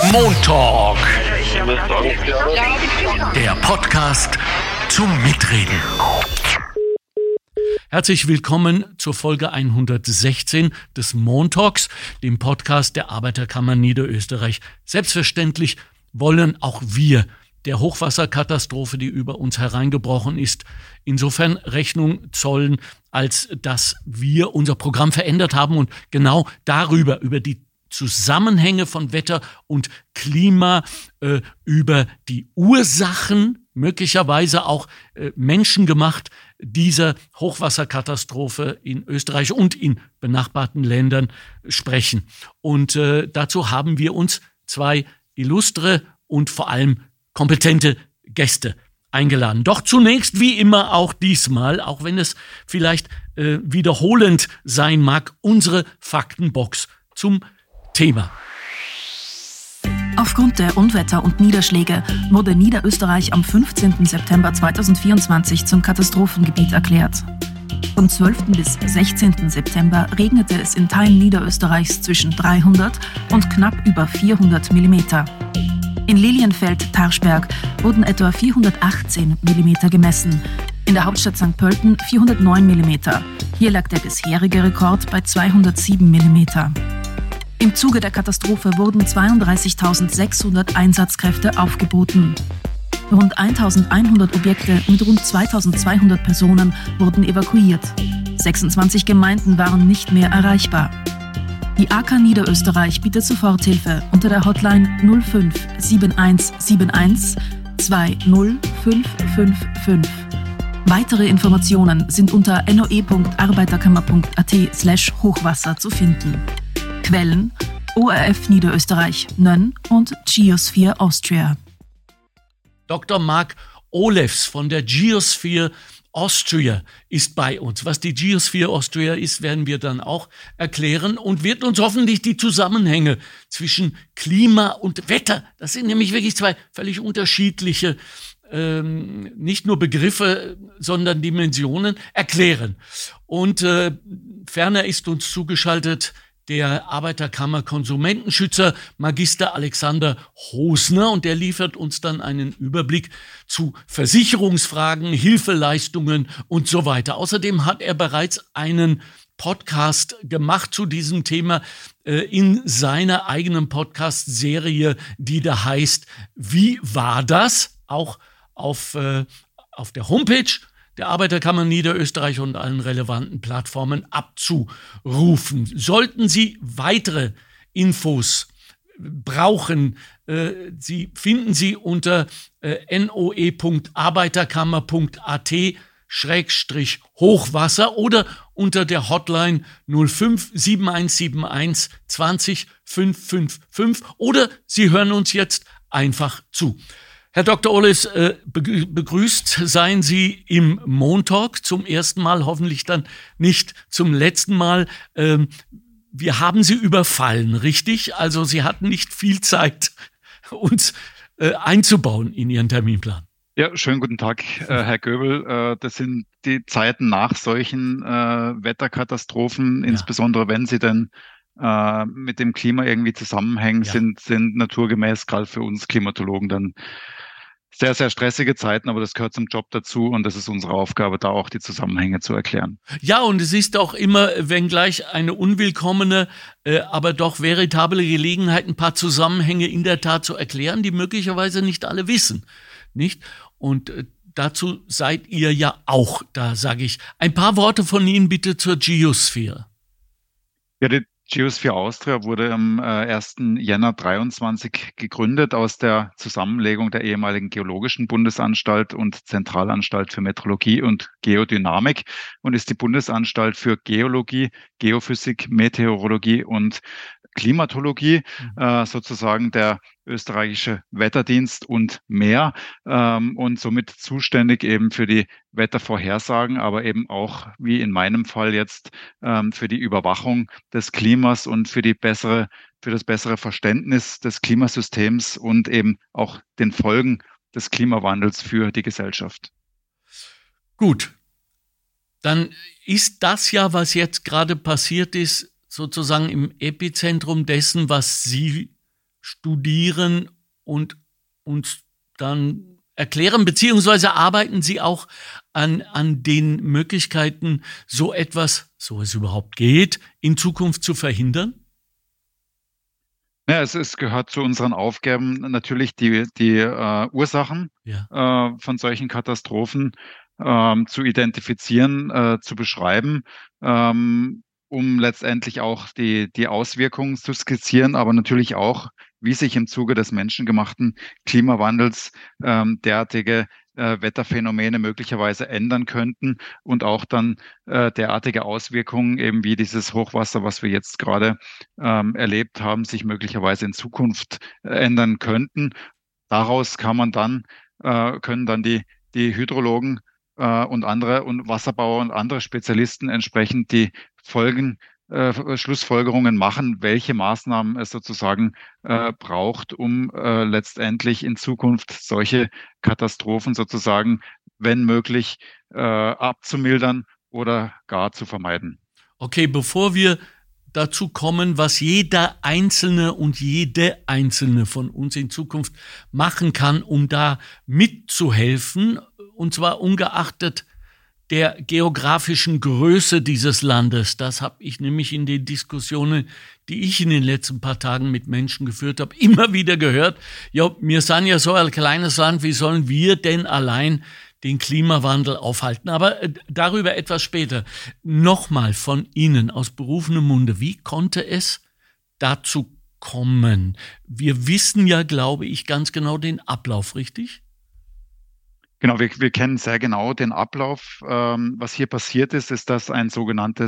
Montalk, der Podcast zum Mitreden. Herzlich willkommen zur Folge 116 des Montalks, dem Podcast der Arbeiterkammer Niederösterreich. Selbstverständlich wollen auch wir der Hochwasserkatastrophe, die über uns hereingebrochen ist, insofern Rechnung zollen, als dass wir unser Programm verändert haben und genau darüber, über die Zusammenhänge von Wetter und Klima, über die Ursachen, möglicherweise auch menschengemacht, dieser Hochwasserkatastrophe in Österreich und in benachbarten Ländern sprechen. Und dazu haben wir uns zwei illustre und vor allem kompetente Gäste eingeladen. Doch zunächst, wie immer auch diesmal, auch wenn es vielleicht wiederholend sein mag, unsere Faktenbox zum Thema. Aufgrund der Unwetter und Niederschläge wurde Niederösterreich am 15. September 2024 zum Katastrophengebiet erklärt. Vom 12. bis 16. September regnete es in Teilen Niederösterreichs zwischen 300 und knapp über 400 Millimeter. In Lilienfeld-Tarschberg wurden etwa 418 Millimeter gemessen. In der Hauptstadt St. Pölten 409 Millimeter. Hier lag der bisherige Rekord bei 207 Millimeter. Im Zuge der Katastrophe wurden 32.600 Einsatzkräfte aufgeboten. Rund 1.100 Objekte mit rund 2.200 Personen wurden evakuiert. 26 Gemeinden waren nicht mehr erreichbar. Die AK Niederösterreich bietet Soforthilfe unter der Hotline 05 7171 20555. Weitere Informationen sind unter noe.arbeiterkammer.at/Hochwasser zu finden. Quellen: ORF Niederösterreich, Nönn und Geosphere Austria. Dr. Mark Olefs von der Geosphere Austria ist bei uns. Was die Geosphere Austria ist, werden wir dann auch erklären und wird uns hoffentlich die Zusammenhänge zwischen Klima und Wetter, das sind nämlich wirklich zwei völlig unterschiedliche, nicht nur Begriffe, sondern Dimensionen, erklären. Und ferner ist uns zugeschaltet der Arbeiterkammer Konsumentenschützer Magister Alexander Hosner, und der liefert uns dann einen Überblick zu Versicherungsfragen, Hilfeleistungen und so weiter. Außerdem hat er bereits einen Podcast gemacht zu diesem Thema in seiner eigenen Podcast-Serie, die da heißt Wie war das? Auch auf der Homepage der Arbeiterkammer Niederösterreich und allen relevanten Plattformen abzurufen. Sollten Sie weitere Infos brauchen, Sie finden sie unter noe.arbeiterkammer.at/Hochwasser oder unter der Hotline 05 7171 20 555 oder Sie hören uns jetzt einfach zu. Herr Dr. Olefs, begrüßt seien Sie im Montalk zum ersten Mal, hoffentlich dann nicht zum letzten Mal. Wir haben Sie überfallen, richtig? Also Sie hatten nicht viel Zeit, uns einzubauen in Ihren Terminplan. Ja, schönen guten Tag, Herr Göbel. Das sind die Zeiten nach solchen Wetterkatastrophen, insbesondere wenn sie denn mit dem Klima irgendwie zusammenhängen, sind naturgemäß gerade für uns Klimatologen dann sehr, sehr stressige Zeiten, aber das gehört zum Job dazu und das ist unsere Aufgabe, da auch die Zusammenhänge zu erklären. Ja, und es ist auch immer, wenngleich eine unwillkommene, aber doch veritable Gelegenheit, ein paar Zusammenhänge in der Tat zu erklären, die möglicherweise nicht alle wissen, nicht? Und dazu seid ihr ja auch da, sage ich. Ein paar Worte von Ihnen bitte zur Geosphere. Ja, die Geosphere Austria wurde am 1. Jänner 23 gegründet aus der Zusammenlegung der ehemaligen Geologischen Bundesanstalt und Zentralanstalt für Meteorologie und Geodynamik und ist die Bundesanstalt für Geologie, Geophysik, Meteorologie und Klimatologie, sozusagen der österreichische Wetterdienst und mehr und somit zuständig eben für die Wettervorhersagen, aber eben auch, wie in meinem Fall jetzt, für die Überwachung des Klimas und für das bessere Verständnis des Klimasystems und eben auch den Folgen des Klimawandels für die Gesellschaft. Gut, dann ist das ja, was jetzt gerade passiert ist, sozusagen im Epizentrum dessen, was Sie studieren und uns dann erklären, beziehungsweise arbeiten Sie auch an den Möglichkeiten, so etwas, so es überhaupt geht, in Zukunft zu verhindern? Ja, es gehört zu unseren Aufgaben natürlich die Ursachen Ja. von solchen Katastrophen zu identifizieren, zu beschreiben, um letztendlich auch die Auswirkungen zu skizzieren, aber natürlich auch, wie sich im Zuge des menschengemachten Klimawandels derartige Wetterphänomene möglicherweise ändern könnten und auch dann derartige Auswirkungen eben wie dieses Hochwasser, was wir jetzt gerade erlebt haben, sich möglicherweise in Zukunft ändern könnten. Daraus können dann die Hydrologen und andere und Wasserbauer und andere Spezialisten entsprechend die Folgen, Schlussfolgerungen machen, welche Maßnahmen es sozusagen braucht, um letztendlich in Zukunft solche Katastrophen sozusagen, wenn möglich, abzumildern oder gar zu vermeiden. Okay, bevor wir dazu kommen, was jeder Einzelne und jede Einzelne von uns in Zukunft machen kann, um da mitzuhelfen, und zwar ungeachtet der geografischen Größe dieses Landes. Das habe ich nämlich in den Diskussionen, die ich in den letzten paar Tagen mit Menschen geführt habe, immer wieder gehört. Ja, wir sind ja so ein kleines Land, wie sollen wir denn allein den Klimawandel aufhalten? Aber darüber etwas später. Nochmal von Ihnen aus berufenem Munde, wie konnte es dazu kommen? Wir wissen ja, glaube ich, ganz genau den Ablauf, richtig? Genau, wir kennen sehr genau den Ablauf. Was hier passiert ist, ist, dass eine sogenannte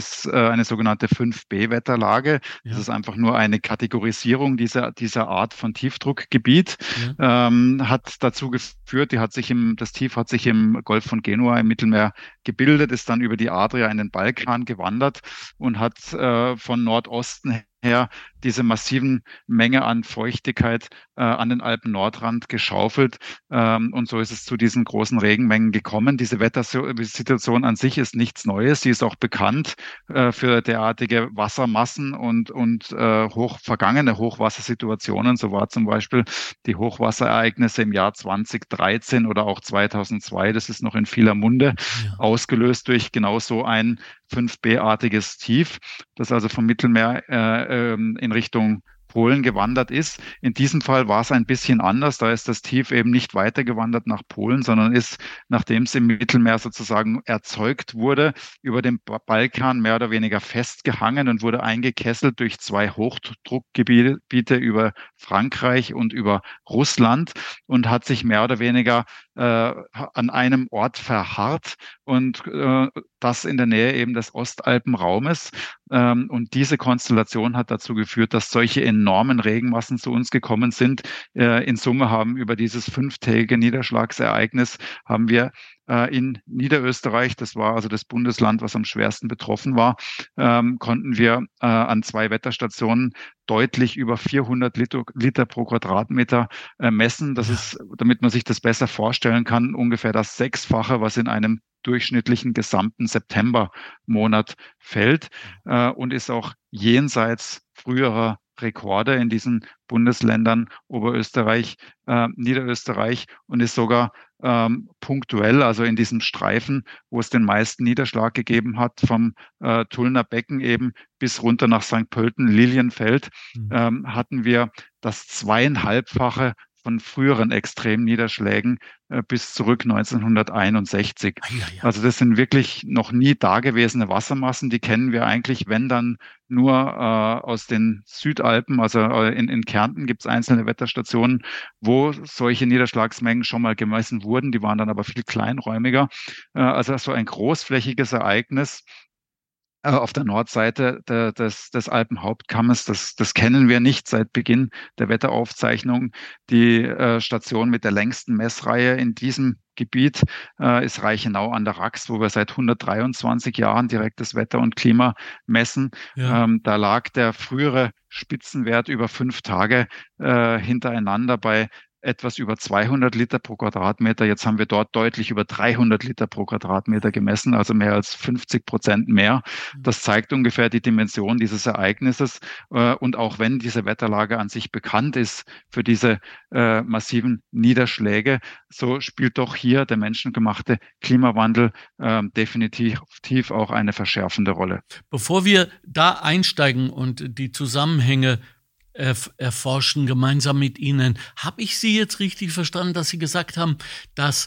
5B-Wetterlage, das Ja, ist einfach nur eine Kategorisierung dieser Art von Tiefdruckgebiet, ja. hat dazu geführt, das Tief hat sich im Golf von Genua im Mittelmeer gebildet, ist dann über die Adria in den Balkan gewandert und hat von Nordosten her diese massiven Menge an Feuchtigkeit an den Alpen-Nordrand geschaufelt. Und so ist es zu diesen großen Regenmengen gekommen. Diese Wettersituation an sich ist nichts Neues. Sie ist auch bekannt für derartige Wassermassen und vergangene Hochwassersituationen. So war zum Beispiel die Hochwasserereignisse im Jahr 2013 oder auch 2002. Das ist noch in vieler Munde, Ja. ausgelöst durch genau so ein 5B-artiges Tief, das also vom Mittelmeer in Richtung Polen gewandert ist. In diesem Fall war es ein bisschen anders. Da ist das Tief eben nicht weitergewandert nach Polen, sondern ist, nachdem es im Mittelmeer sozusagen erzeugt wurde, über dem Balkan mehr oder weniger festgehangen und wurde eingekesselt durch zwei Hochdruckgebiete über Frankreich und über Russland und hat sich mehr oder weniger an einem Ort verharrt und das in der Nähe eben des Ostalpenraumes. Und diese Konstellation hat dazu geführt, dass solche enormen Regenmassen zu uns gekommen sind. In Summe haben über dieses 5-tägige Niederschlagsereignis haben wir in Niederösterreich, das war also das Bundesland, was am schwersten betroffen war, konnten wir an 2 Wetterstationen deutlich über 400 Liter pro Quadratmeter messen. Das Ja. ist, damit man sich das besser vorstellen kann, ungefähr das 6-fache, was in einem durchschnittlichen gesamten Septembermonat fällt und ist auch jenseits früherer Rekorde in diesen Bundesländern Oberösterreich, Niederösterreich und ist sogar punktuell, also in diesem Streifen, wo es den meisten Niederschlag gegeben hat, vom Tullner Becken eben bis runter nach St. Pölten, Lilienfeld, Hm. hatten wir das 2,5-fache von früheren Extremniederschlägen bis zurück 1961. Ah, ja, ja. Also das sind wirklich noch nie dagewesene Wassermassen. Die kennen wir eigentlich, wenn dann nur aus den Südalpen. Also in Kärnten gibt es einzelne Wetterstationen, wo solche Niederschlagsmengen schon mal gemessen wurden. Die waren dann aber viel kleinräumiger. Also so ein großflächiges Ereignis auf der Nordseite des Alpenhauptkammes, das kennen wir nicht seit Beginn der Wetteraufzeichnung. Die Station mit der längsten Messreihe in diesem Gebiet ist Reichenau an der Rax, wo wir seit 123 Jahren direktes Wetter und Klima messen. Ja. Da lag der frühere Spitzenwert über 5 Tage hintereinander bei etwas über 200 Liter pro Quadratmeter. Jetzt haben wir dort deutlich über 300 Liter pro Quadratmeter gemessen, also mehr als 50% mehr. Das zeigt ungefähr die Dimension dieses Ereignisses. Und auch wenn diese Wetterlage an sich bekannt ist für diese massiven Niederschläge, so spielt doch hier der menschengemachte Klimawandel definitiv auch eine verschärfende Rolle. Bevor wir da einsteigen und die Zusammenhänge erforschen gemeinsam mit Ihnen, habe ich Sie jetzt richtig verstanden, dass Sie gesagt haben, dass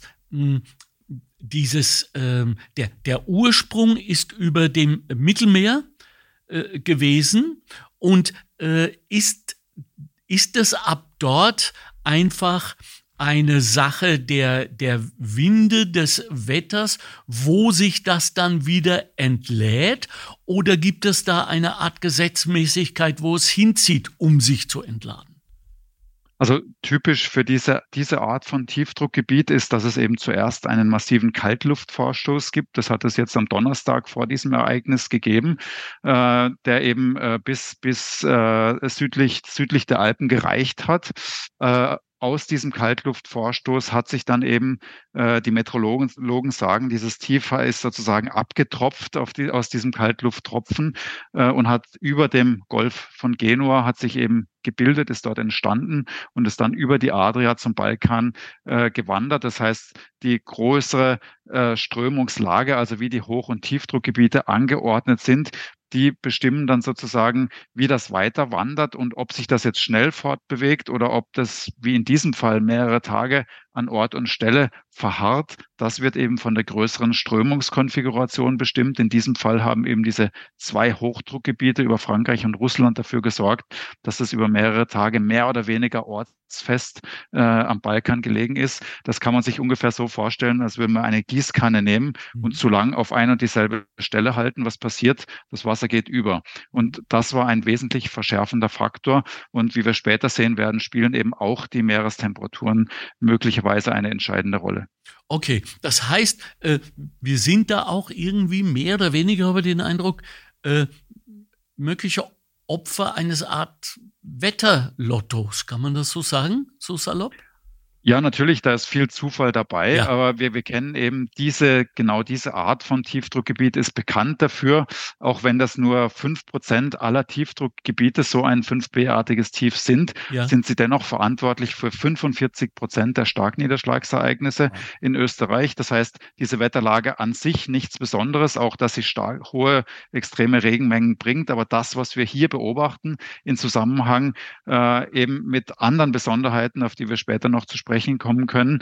der Ursprung ist über dem Mittelmeer gewesen und ist es ab dort einfach eine Sache der Winde, des Wetters, wo sich das dann wieder entlädt? Oder gibt es da eine Art Gesetzmäßigkeit, wo es hinzieht, um sich zu entladen? Also typisch für diese Art von Tiefdruckgebiet ist, dass es eben zuerst einen massiven Kaltluftvorstoß gibt. Das hat es jetzt am Donnerstag vor diesem Ereignis gegeben, der eben bis südlich der Alpen gereicht hat. Aus diesem Kaltluftvorstoß hat sich dann eben, die Meteorologen sagen, dieses Tief ist sozusagen abgetropft aus diesem Kaltlufttropfen und hat über dem Golf von Genua hat sich eben gebildet, ist dort entstanden und ist dann über die Adria zum Balkan gewandert. Das heißt, die größere Strömungslage, also wie die Hoch- und Tiefdruckgebiete angeordnet sind, die bestimmen dann sozusagen, wie das weiter wandert und ob sich das jetzt schnell fortbewegt oder ob das, wie in diesem Fall, mehrere Tage an Ort und Stelle verharrt. Das wird eben von der größeren Strömungskonfiguration bestimmt. In diesem Fall haben eben diese 2 Hochdruckgebiete über Frankreich und Russland dafür gesorgt, dass es über mehrere Tage mehr oder weniger ortsfest am Balkan gelegen ist. Das kann man sich ungefähr so vorstellen, als würde man eine Gießkanne nehmen und zu lang auf eine und dieselbe Stelle halten. Was passiert? Das Wasser geht über. Und das war ein wesentlich verschärfender Faktor. Und wie wir später sehen werden, spielen eben auch die Meerestemperaturen möglicherweise eine entscheidende Rolle. Okay, das heißt, wir sind da auch irgendwie mehr oder weniger, habe ich den Eindruck, mögliche Opfer eines Art Wetterlottos. Kann man das so sagen, so salopp? Ja, natürlich, da ist viel Zufall dabei, Ja. aber wir kennen eben diese Art von Tiefdruckgebiet ist bekannt dafür, auch wenn das nur 5% aller Tiefdruckgebiete so ein 5B-artiges Tief sind, Ja. sind sie dennoch verantwortlich für 45% der Starkniederschlagsereignisse in Österreich. Das heißt, diese Wetterlage an sich nichts Besonderes, auch dass sie hohe extreme Regenmengen bringt, aber das, was wir hier beobachten, in Zusammenhang eben mit anderen Besonderheiten, auf die wir später noch zu sprechen kommen können,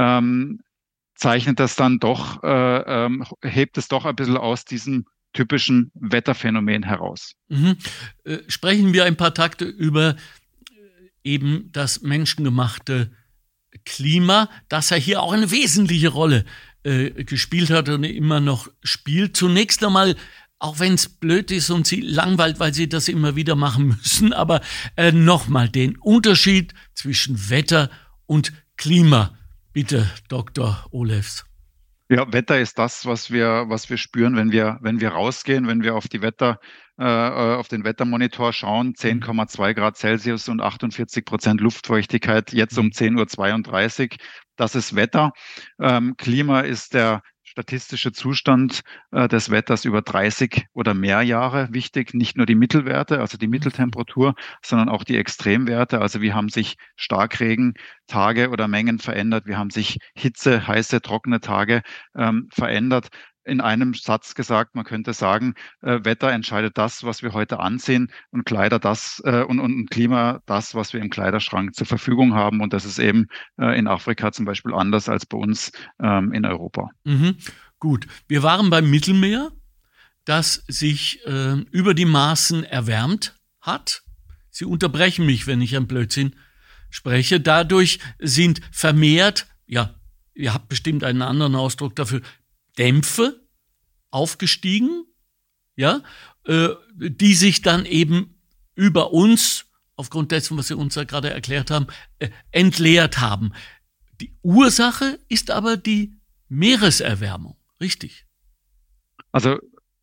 zeichnet das dann doch, hebt es doch ein bisschen aus diesem typischen Wetterphänomen heraus. Mhm. Sprechen wir ein paar Takte über eben das menschengemachte Klima, das ja hier auch eine wesentliche Rolle gespielt hat und immer noch spielt. Zunächst einmal, auch wenn es blöd ist und Sie langweilt, weil Sie das immer wieder machen müssen, aber nochmal den Unterschied zwischen Wetter und Klima. Bitte, Dr. Olefs. Ja, Wetter ist das, was wir spüren, wenn wir rausgehen, wenn wir auf den Wettermonitor schauen. 10,2 Grad Celsius und 48% Luftfeuchtigkeit, jetzt um 10:32 Uhr. Das ist Wetter. Klima ist der statistische Zustand des Wetters über 30 oder mehr Jahre wichtig. Nicht nur die Mittelwerte, also die Mitteltemperatur, sondern auch die Extremwerte. Also wie haben sich Starkregentage oder Mengen verändert? Wie haben sich Hitze, heiße, trockene Tage verändert? In einem Satz gesagt, man könnte sagen, Wetter entscheidet das, was wir heute anziehen und Kleider das und Klima das, was wir im Kleiderschrank zur Verfügung haben. Und das ist eben in Afrika zum Beispiel anders als bei uns in Europa. Mhm. Gut, wir waren beim Mittelmeer, das sich über die Maßen erwärmt hat. Sie unterbrechen mich, wenn ich ein Blödsinn spreche. Dadurch sind vermehrt, ja, ihr habt bestimmt einen anderen Ausdruck dafür, Dämpfe aufgestiegen, ja, die sich dann eben über uns, aufgrund dessen, was Sie uns ja gerade erklärt haben, entleert haben. Die Ursache ist aber die Meereserwärmung, richtig? Also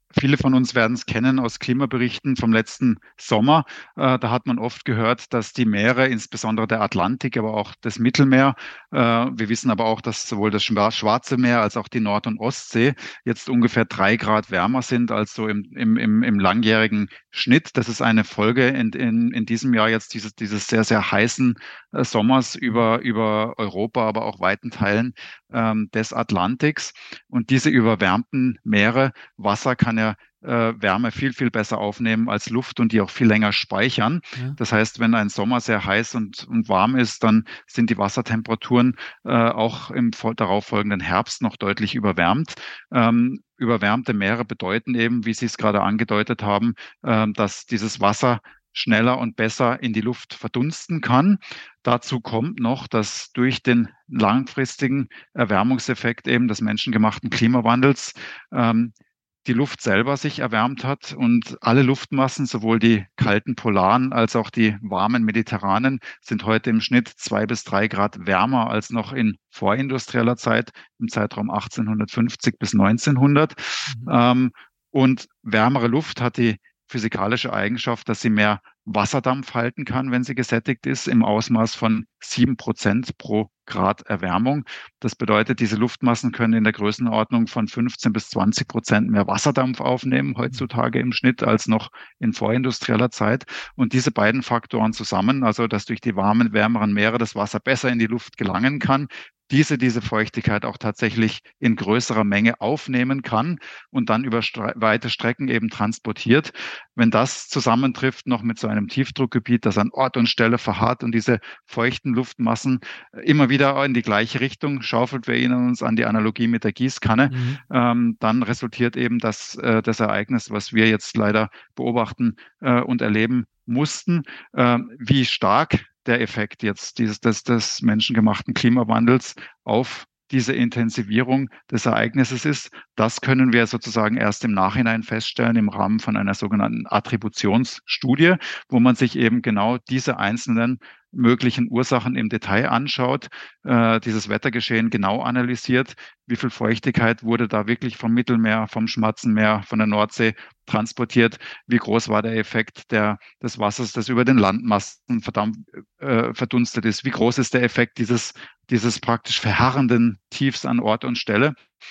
Viele von uns werden es kennen aus Klimaberichten vom letzten Sommer. Da hat man oft gehört, dass die Meere, insbesondere der Atlantik, aber auch das Mittelmeer, wir wissen aber auch, dass sowohl das Schwarze Meer als auch die Nord- und Ostsee jetzt ungefähr 3 Grad wärmer sind als so im langjährigen Schnitt. Das ist eine Folge in diesem Jahr jetzt dieses sehr, sehr heißen Sommers über Europa, aber auch weiten Teilen des Atlantiks. Und diese überwärmten Meere, Wasser kann ja Wärme viel, viel besser aufnehmen als Luft und die auch viel länger speichern. Ja. Das heißt, wenn ein Sommer sehr heiß und warm ist, dann sind die Wassertemperaturen auch im darauffolgenden Herbst noch deutlich überwärmt. Überwärmte Meere bedeuten eben, wie Sie es gerade angedeutet haben, dass dieses Wasser schneller und besser in die Luft verdunsten kann. Dazu kommt noch, dass durch den langfristigen Erwärmungseffekt eben des menschengemachten Klimawandels die Luft selber sich erwärmt hat und alle Luftmassen, sowohl die kalten polaren als auch die warmen mediterranen, sind heute im Schnitt 2 bis 3 Grad wärmer als noch in vorindustrieller Zeit, im Zeitraum 1850 bis 1900. Und wärmere Luft hat die physikalische Eigenschaft, dass sie mehr Wasserdampf halten kann, wenn sie gesättigt ist, im Ausmaß von 7% pro Grad Erwärmung. Das bedeutet, diese Luftmassen können in der Größenordnung von 15 bis 20% mehr Wasserdampf aufnehmen, heutzutage im Schnitt, als noch in vorindustrieller Zeit. Und diese beiden Faktoren zusammen, also dass durch die warmen, wärmeren Meere das Wasser besser in die Luft gelangen kann, diese Feuchtigkeit auch tatsächlich in größerer Menge aufnehmen kann und dann über weite Strecken eben transportiert. Wenn das zusammentrifft noch mit so einem Tiefdruckgebiet, das an Ort und Stelle verharrt und diese feuchten Luftmassen immer wieder in die gleiche Richtung schaufelt, wir erinnern uns an die Analogie mit der Gießkanne, dann resultiert eben das Ereignis, was wir jetzt leider beobachten und erleben mussten. Wie stark der Effekt jetzt des menschengemachten Klimawandels auf diese Intensivierung des Ereignisses ist, das können wir sozusagen erst im Nachhinein feststellen im Rahmen von einer sogenannten Attributionsstudie, wo man sich eben genau diese einzelnen möglichen Ursachen im Detail anschaut, dieses Wettergeschehen genau analysiert, wie viel Feuchtigkeit wurde da wirklich vom Mittelmeer, vom Schwarzen Meer, von der Nordsee transportiert, wie groß war der Effekt des Wassers, das über den Landmassen verdunstet ist, wie groß ist der Effekt dieses praktisch verharrenden Tiefs an Ort und Stelle.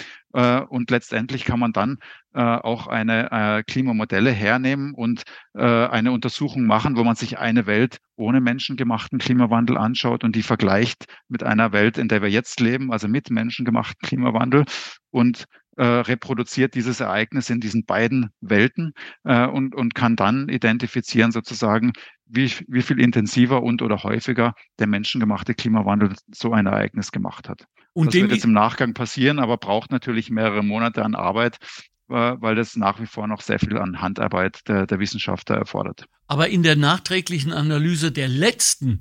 Und letztendlich kann man dann auch eine Klimamodelle hernehmen und eine Untersuchung machen, wo man sich eine Welt ohne menschengemachten Klimawandel anschaut und die vergleicht mit einer Welt, in der wir jetzt leben, also mit menschengemachten Klimawandel, und reproduziert dieses Ereignis in diesen beiden Welten und kann dann identifizieren sozusagen, wie viel intensiver und oder häufiger der menschengemachte Klimawandel so ein Ereignis gemacht hat. Und das wird jetzt im Nachgang passieren, aber braucht natürlich mehrere Monate an Arbeit, weil das nach wie vor noch sehr viel an Handarbeit der Wissenschaftler erfordert. Aber in der nachträglichen Analyse der letzten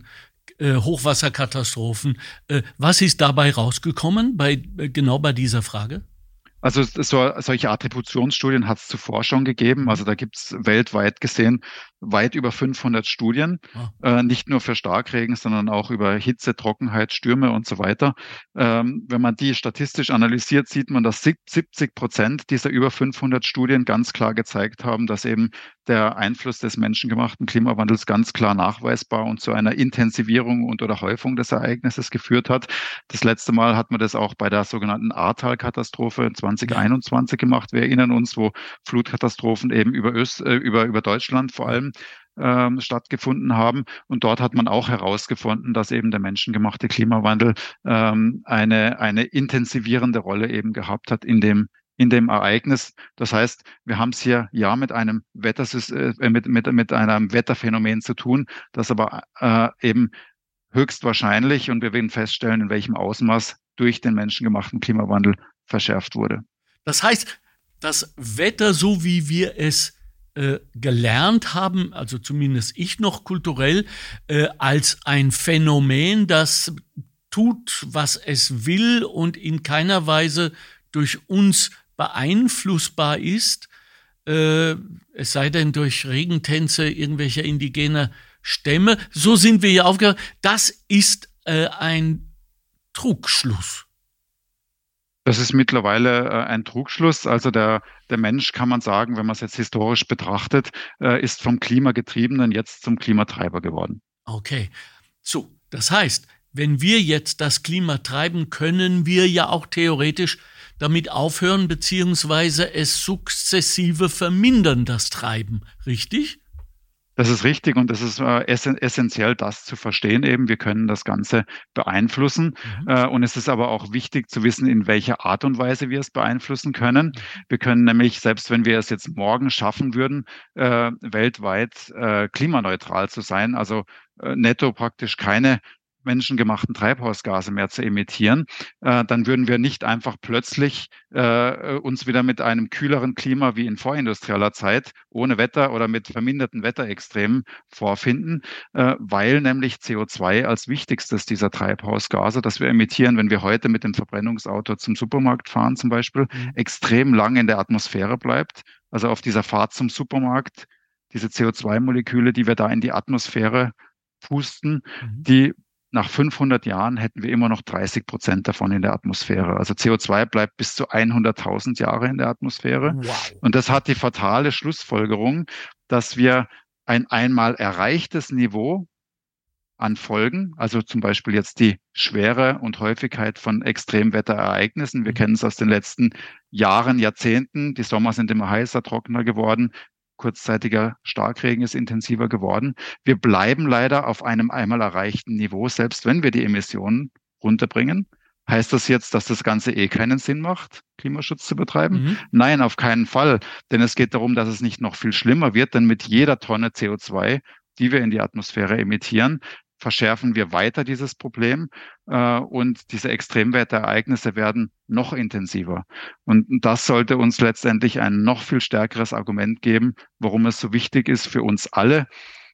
Hochwasserkatastrophen, was ist dabei rausgekommen genau bei dieser Frage? Also solche Attributionsstudien hat es zuvor schon gegeben. Also da gibt es weltweit gesehen weit über 500 Studien, nicht nur für Starkregen, sondern auch über Hitze, Trockenheit, Stürme und so weiter. Wenn man die statistisch analysiert, sieht man, dass 70% dieser über 500 Studien ganz klar gezeigt haben, dass eben der Einfluss des menschengemachten Klimawandels ganz klar nachweisbar und zu einer Intensivierung und oder Häufung des Ereignisses geführt hat. Das letzte Mal hat man das auch bei der sogenannten Ahrtal-Katastrophe 2021 gemacht. Wir erinnern uns, wo Flutkatastrophen eben über Deutschland vor allem stattgefunden haben. Und dort hat man auch herausgefunden, dass eben der menschengemachte Klimawandel eine intensivierende Rolle eben gehabt hat in dem Ereignis. Das heißt, wir haben es hier ja mit einem mit einem Wetterphänomen zu tun, das aber eben höchstwahrscheinlich, und wir werden feststellen, in welchem Ausmaß durch den menschengemachten Klimawandel verschärft wurde. Das heißt, das Wetter, so wie wir es gelernt haben, also zumindest ich noch kulturell, als ein Phänomen, das tut, was es will und in keiner Weise durch uns beeinflussbar ist, es sei denn durch Regentänze irgendwelcher indigener Stämme. So sind wir ja aufgehört. Das ist ein Trugschluss. Das ist mittlerweile ein Trugschluss. Also der Mensch, kann man sagen, wenn man es jetzt historisch betrachtet, ist vom Klimagetriebenen jetzt zum Klimatreiber geworden. Okay. So, das heißt, wenn wir jetzt das Klima treiben, können wir ja auch theoretisch damit aufhören, beziehungsweise es sukzessive vermindern, das Treiben. Richtig? Das ist richtig und es ist essentiell, das zu verstehen eben. Wir können das Ganze beeinflussen und es ist aber auch wichtig zu wissen, in welcher Art und Weise wir es beeinflussen können. Wir können nämlich, selbst wenn wir es jetzt morgen schaffen würden, weltweit klimaneutral zu sein, also netto praktisch keine menschengemachten Treibhausgase mehr zu emittieren, dann würden wir nicht einfach plötzlich uns wieder mit einem kühleren Klima wie in vorindustrieller Zeit ohne Wetter oder mit verminderten Wetterextremen vorfinden, weil nämlich CO2 als wichtigstes dieser Treibhausgase, das wir emittieren, wenn wir heute mit dem Verbrennungsauto zum Supermarkt fahren zum Beispiel, extrem lang in der Atmosphäre bleibt. Also auf dieser Fahrt zum Supermarkt, diese CO2-Moleküle, die wir da in die Atmosphäre pusten, die nach 500 Jahren hätten wir immer noch 30% davon in der Atmosphäre. Also CO2 bleibt bis zu 100.000 Jahre in der Atmosphäre. Wow. Und das hat die fatale Schlussfolgerung, dass wir ein einmal erreichtes Niveau an Folgen, also zum Beispiel jetzt die Schwere und Häufigkeit von Extremwetterereignissen. Wir kennen es aus den letzten Jahren, Jahrzehnten. Die Sommer sind immer heißer, trockener geworden. Kurzzeitiger Starkregen ist intensiver geworden. Wir bleiben leider auf einem einmal erreichten Niveau, selbst wenn wir die Emissionen runterbringen. Heißt das jetzt, dass das Ganze keinen Sinn macht, Klimaschutz zu betreiben? Nein, auf keinen Fall. Denn es geht darum, dass es nicht noch viel schlimmer wird, denn mit jeder Tonne CO2, die wir in die Atmosphäre emittieren, verschärfen wir weiter dieses Problem und diese Extremwetterereignisse werden noch intensiver. Und das sollte uns letztendlich ein noch viel stärkeres Argument geben, warum es so wichtig ist für uns alle,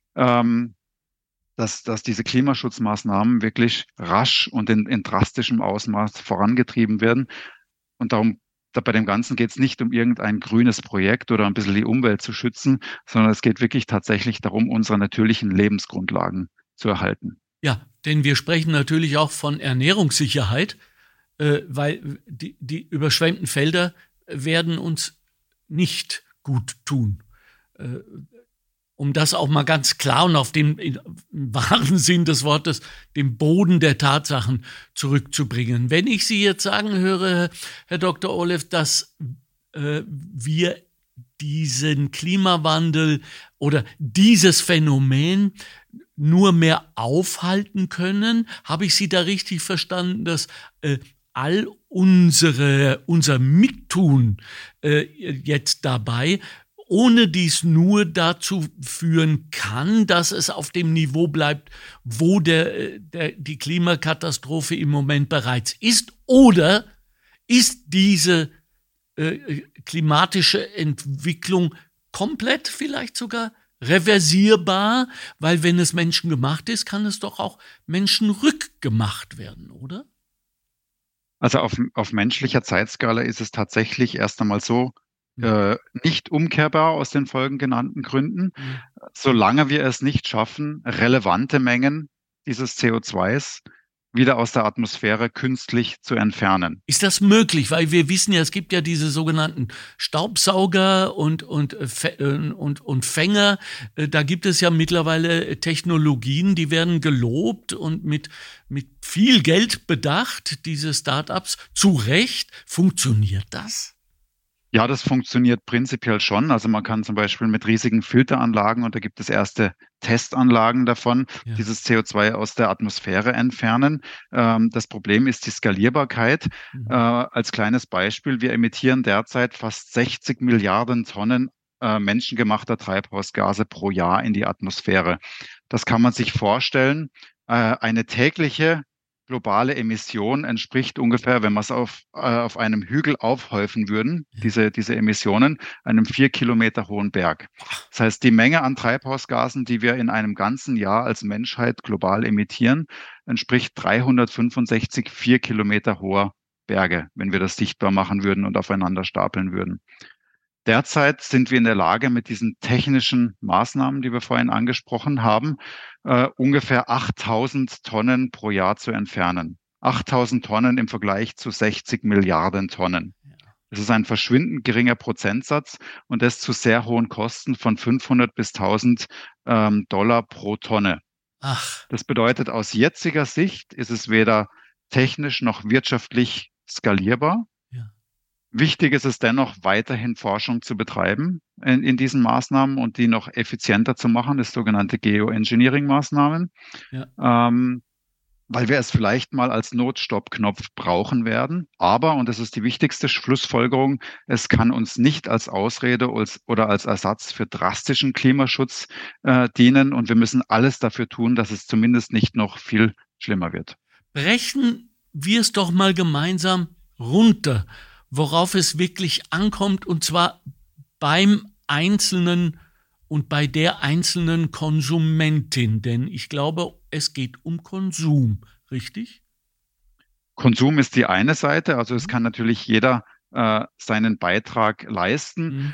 dass diese Klimaschutzmaßnahmen wirklich rasch und in drastischem Ausmaß vorangetrieben werden. Und darum, bei dem Ganzen geht es nicht um irgendein grünes Projekt oder ein bisschen die Umwelt zu schützen, sondern es geht wirklich tatsächlich darum, unsere natürlichen Lebensgrundlagen zu erhalten. Ja, denn wir sprechen natürlich auch von Ernährungssicherheit, weil die überschwemmten Felder werden uns nicht gut tun. Um das auch mal ganz klar und auf den im wahren Sinn des Wortes, den Boden der Tatsachen zurückzubringen. Wenn ich Sie jetzt sagen höre, Herr Dr. Oleff, dass wir diesen Klimawandel oder dieses Phänomen nur mehr aufhalten können, habe ich Sie da richtig verstanden, dass all unser Mittun jetzt dabei ohne dies nur dazu führen kann, dass es auf dem Niveau bleibt, wo die Klimakatastrophe im Moment bereits ist? Oder ist diese klimatische Entwicklung komplett vielleicht sogar reversierbar? Weil wenn es menschengemacht ist, kann es doch auch menschenrückgemacht werden, oder? Also auf menschlicher Zeitskala ist es tatsächlich erst einmal so, nicht umkehrbar aus den folgen genannten Gründen, solange wir es nicht schaffen, relevante Mengen dieses CO2s wieder aus der Atmosphäre künstlich zu entfernen. Ist das möglich? Weil wir wissen ja, es gibt ja diese sogenannten Staubsauger und Fänger. Da gibt es ja mittlerweile Technologien, die werden gelobt und mit viel Geld bedacht, diese Startups. Zu Recht. Funktioniert das? Ja, das funktioniert prinzipiell schon. Also man kann zum Beispiel mit riesigen Filteranlagen, und da gibt es erste Testanlagen davon, dieses CO2 aus der Atmosphäre entfernen. Das Problem ist die Skalierbarkeit. Als kleines Beispiel, wir emittieren derzeit fast 60 Milliarden Tonnen menschengemachter Treibhausgase pro Jahr in die Atmosphäre. Das kann man sich vorstellen. Eine tägliche globale Emission entspricht ungefähr, wenn wir es auf einem Hügel aufhäufen würden, diese Emissionen, einem 4 Kilometer hohen Berg. Das heißt, die Menge an Treibhausgasen, die wir in einem ganzen Jahr als Menschheit global emittieren, entspricht 365 4 Kilometer hoher Berge, wenn wir das sichtbar machen würden und aufeinander stapeln würden. Derzeit sind wir in der Lage, mit diesen technischen Maßnahmen, die wir vorhin angesprochen haben, ungefähr 8.000 Tonnen pro Jahr zu entfernen. 8.000 Tonnen im Vergleich zu 60 Milliarden Tonnen. Das ist ein verschwindend geringer Prozentsatz und das zu sehr hohen Kosten von 500 bis 1.000 Dollar pro Tonne. Ach, Das bedeutet, aus jetziger Sicht ist es weder technisch noch wirtschaftlich skalierbar. ja. Wichtig ist es dennoch, weiterhin Forschung zu betreiben in diesen Maßnahmen und die noch effizienter zu machen, das sogenannte Geoengineering-Maßnahmen, Ja. weil wir es vielleicht mal als Notstoppknopf brauchen werden. Aber, und das ist die wichtigste Schlussfolgerung, es kann uns nicht als Ausrede oder als Ersatz für drastischen Klimaschutz dienen. Und wir müssen alles dafür tun, dass es zumindest nicht noch viel schlimmer wird. Brechen wir es doch mal gemeinsam runter, worauf es wirklich ankommt, und zwar beim Einzelnen und bei der einzelnen Konsumentin. Denn ich glaube, es geht um Konsum, richtig? Konsum ist die eine Seite, also es kann natürlich jeder seinen Beitrag leisten.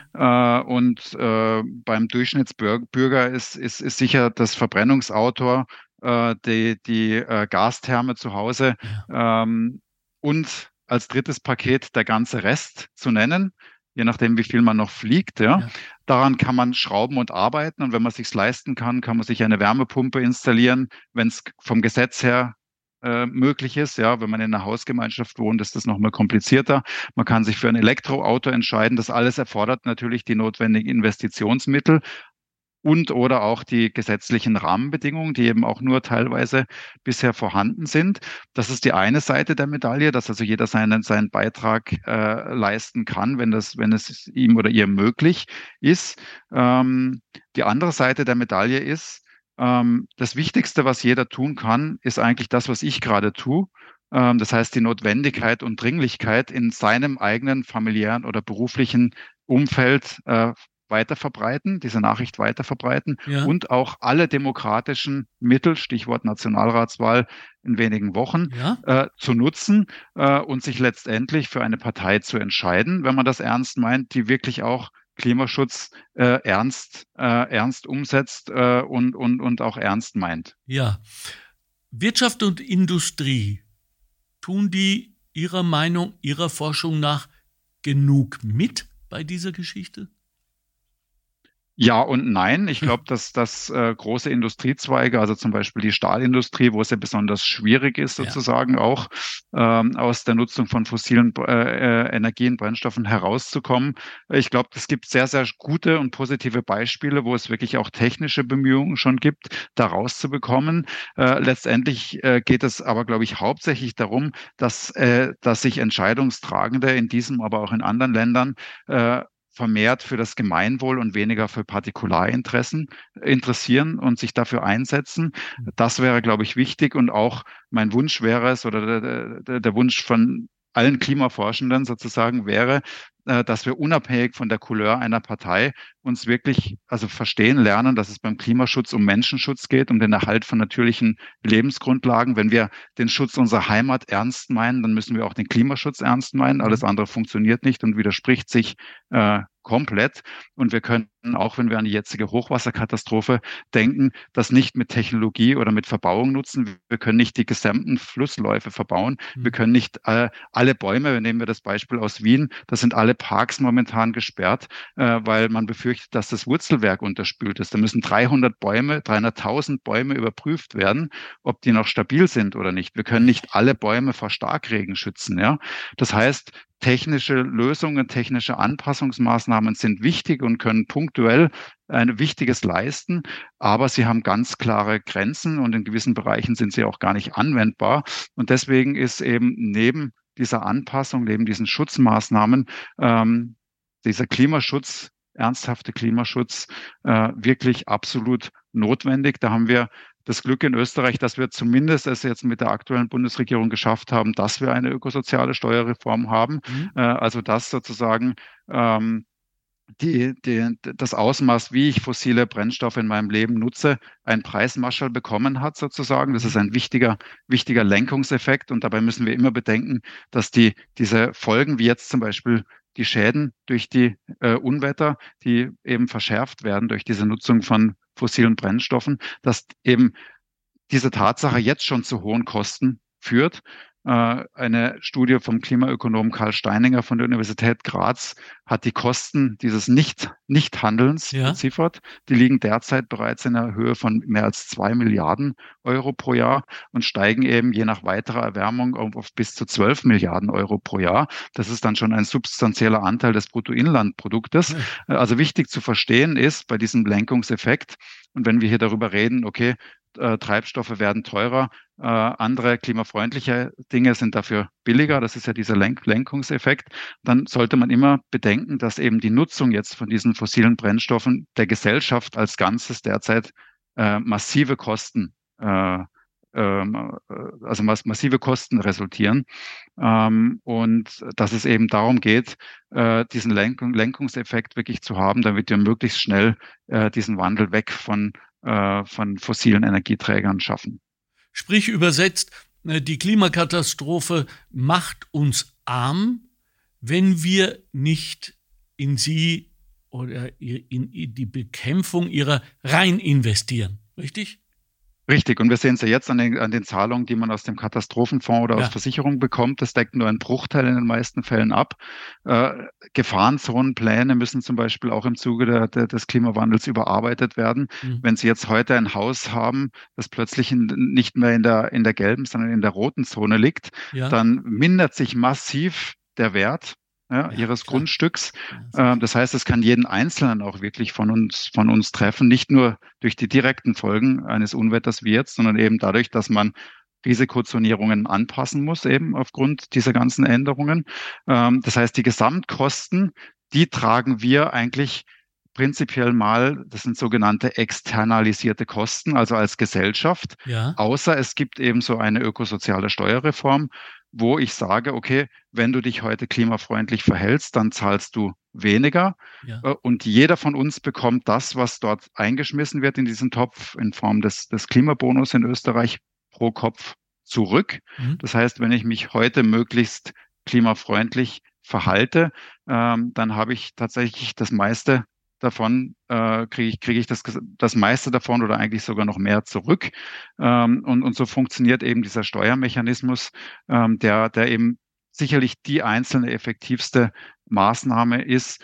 Beim Durchschnittsbürger ist sicher das Verbrennungsauto, die Gastherme zu Hause und als drittes Paket der ganze Rest zu nennen, je nachdem, wie viel man noch fliegt. Ja. Daran kann man schrauben und arbeiten. Und wenn man es sich leisten kann, kann man sich eine Wärmepumpe installieren, wenn es vom Gesetz her möglich ist. Ja, wenn man in einer Hausgemeinschaft wohnt, ist das nochmal komplizierter. Man kann sich für ein Elektroauto entscheiden. Das alles erfordert natürlich die notwendigen Investitionsmittel und oder auch die gesetzlichen Rahmenbedingungen, die eben auch nur teilweise bisher vorhanden sind. Das ist die eine Seite der Medaille, dass also jeder seinen Beitrag leisten kann, wenn es ihm oder ihr möglich ist. Die andere Seite der Medaille ist, das Wichtigste, was jeder tun kann, ist eigentlich das, was ich gerade tue. Das heißt, die Notwendigkeit und Dringlichkeit in seinem eigenen familiären oder beruflichen Umfeld weiterverbreiten, diese Nachricht weiterverbreiten und auch alle demokratischen Mittel, Stichwort Nationalratswahl in wenigen Wochen, zu nutzen und sich letztendlich für eine Partei zu entscheiden, wenn man das ernst meint, die wirklich auch Klimaschutz ernst umsetzt und auch ernst meint. Ja. Wirtschaft und Industrie, tun die Ihrer Meinung, Ihrer Forschung nach genug mit bei dieser Geschichte? Ja und nein. Ich glaube, dass große Industriezweige, also zum Beispiel die Stahlindustrie, wo es ja besonders schwierig ist, sozusagen auch aus der Nutzung von fossilen Energien, Brennstoffen herauszukommen. Ich glaube, es gibt sehr, sehr gute und positive Beispiele, wo es wirklich auch technische Bemühungen schon gibt, da rauszubekommen. Letztendlich geht es aber, glaube ich, hauptsächlich darum, dass sich Entscheidungstragende in diesem, aber auch in anderen Ländern vermehrt für das Gemeinwohl und weniger für Partikularinteressen interessieren und sich dafür einsetzen. Das wäre, glaube ich, wichtig. Und auch mein Wunsch wäre es, oder der Wunsch von allen Klimaforschenden sozusagen wäre, dass wir unabhängig von der Couleur einer Partei uns wirklich verstehen lernen, dass es beim Klimaschutz um Menschenschutz geht, um den Erhalt von natürlichen Lebensgrundlagen. Wenn wir den Schutz unserer Heimat ernst meinen, dann müssen wir auch den Klimaschutz ernst meinen. Alles andere funktioniert nicht und widerspricht sich komplett. Und wir können auch, wenn wir an die jetzige Hochwasserkatastrophe denken, das nicht mit Technologie oder mit Verbauung nutzen. Wir können nicht die gesamten Flussläufe verbauen. Wir können nicht alle Bäume, nehmen wir das Beispiel aus Wien, das sind alle Parks momentan gesperrt, weil man befürchtet, dass das Wurzelwerk unterspült ist. Da müssen 300.000 Bäume überprüft werden, ob die noch stabil sind oder nicht. Wir können nicht alle Bäume vor Starkregen schützen. Ja? Das heißt, technische Lösungen, technische Anpassungsmaßnahmen sind wichtig und können punktuell ein Wichtiges leisten, aber sie haben ganz klare Grenzen und in gewissen Bereichen sind sie auch gar nicht anwendbar. Und deswegen ist eben neben dieser Anpassung, neben diesen Schutzmaßnahmen, dieser Klimaschutz, ernsthafte Klimaschutz, wirklich absolut notwendig. Da haben wir das Glück in Österreich, dass wir zumindest es jetzt mit der aktuellen Bundesregierung geschafft haben, dass wir eine ökosoziale Steuerreform haben. Also dass sozusagen das Ausmaß, wie ich fossile Brennstoffe in meinem Leben nutze, ein Preismarschall bekommen hat sozusagen. Das ist ein wichtiger Lenkungseffekt und dabei müssen wir immer bedenken, dass diese Folgen, wie jetzt zum Beispiel die Schäden durch die Unwetter, die eben verschärft werden durch diese Nutzung von fossilen Brennstoffen, dass eben diese Tatsache jetzt schon zu hohen Kosten führt. Eine Studie vom Klimaökonom Karl Steininger von der Universität Graz hat die Kosten dieses Nichthandelns beziffert. Die liegen derzeit bereits in der Höhe von mehr als 2 Milliarden Euro pro Jahr und steigen eben je nach weiterer Erwärmung auf bis zu 12 Milliarden Euro pro Jahr. Das ist dann schon ein substanzieller Anteil des Bruttoinlandproduktes. Also wichtig zu verstehen ist bei diesem Lenkungseffekt, und wenn wir hier darüber reden, okay, Treibstoffe werden teurer, andere klimafreundliche Dinge sind dafür billiger, das ist ja dieser Lenkungseffekt, dann sollte man immer bedenken, dass eben die Nutzung jetzt von diesen fossilen Brennstoffen der Gesellschaft als Ganzes derzeit massive Kosten resultieren. Und dass es eben darum geht, diesen Lenkungseffekt wirklich zu haben, damit wir möglichst schnell diesen Wandel weg von fossilen Energieträgern schaffen. Sprich übersetzt, die Klimakatastrophe macht uns arm, wenn wir nicht in sie oder in die Bekämpfung ihrer rein investieren. Richtig? Richtig, und wir sehen es ja jetzt an den Zahlungen, die man aus dem Katastrophenfonds oder aus Versicherungen bekommt. Das deckt nur einen Bruchteil in den meisten Fällen ab. Gefahrenzonenpläne müssen zum Beispiel auch im Zuge des Klimawandels überarbeitet werden. Wenn Sie jetzt heute ein Haus haben, das plötzlich nicht mehr in der gelben, sondern in der roten Zone liegt, dann mindert sich massiv der Wert ihres Grundstücks. Das heißt, es kann jeden Einzelnen auch wirklich von uns treffen, nicht nur durch die direkten Folgen eines Unwetters wie jetzt, sondern eben dadurch, dass man Risikozonierungen anpassen muss, eben aufgrund dieser ganzen Änderungen. Das heißt, die Gesamtkosten, die tragen wir eigentlich prinzipiell mal, das sind sogenannte externalisierte Kosten, also als Gesellschaft, außer es gibt eben so eine ökosoziale Steuerreform, wo ich sage, okay, wenn du dich heute klimafreundlich verhältst, dann zahlst du weniger. Und jeder von uns bekommt das, was dort eingeschmissen wird in diesen Topf in Form des Klimabonus in Österreich pro Kopf zurück. Das heißt, wenn ich mich heute möglichst klimafreundlich verhalte, dann habe ich tatsächlich das meiste davon, kriege ich das meiste davon oder eigentlich sogar noch mehr zurück. Und so funktioniert eben dieser Steuermechanismus, der eben sicherlich die einzelne effektivste Maßnahme ist.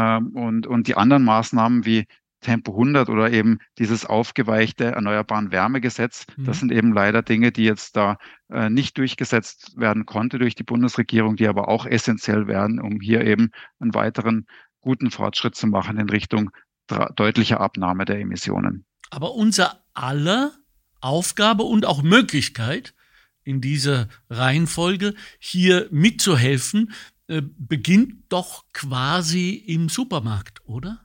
Und die anderen Maßnahmen wie Tempo 100 oder eben dieses aufgeweichte Erneuerbaren Wärmegesetz, das sind eben leider Dinge, die jetzt da nicht durchgesetzt werden konnte durch die Bundesregierung, die aber auch essentiell werden, um hier eben einen weiteren guten Fortschritt zu machen in Richtung deutlicher Abnahme der Emissionen. Aber unser aller Aufgabe und auch Möglichkeit in dieser Reihenfolge hier mitzuhelfen, beginnt doch quasi im Supermarkt, oder?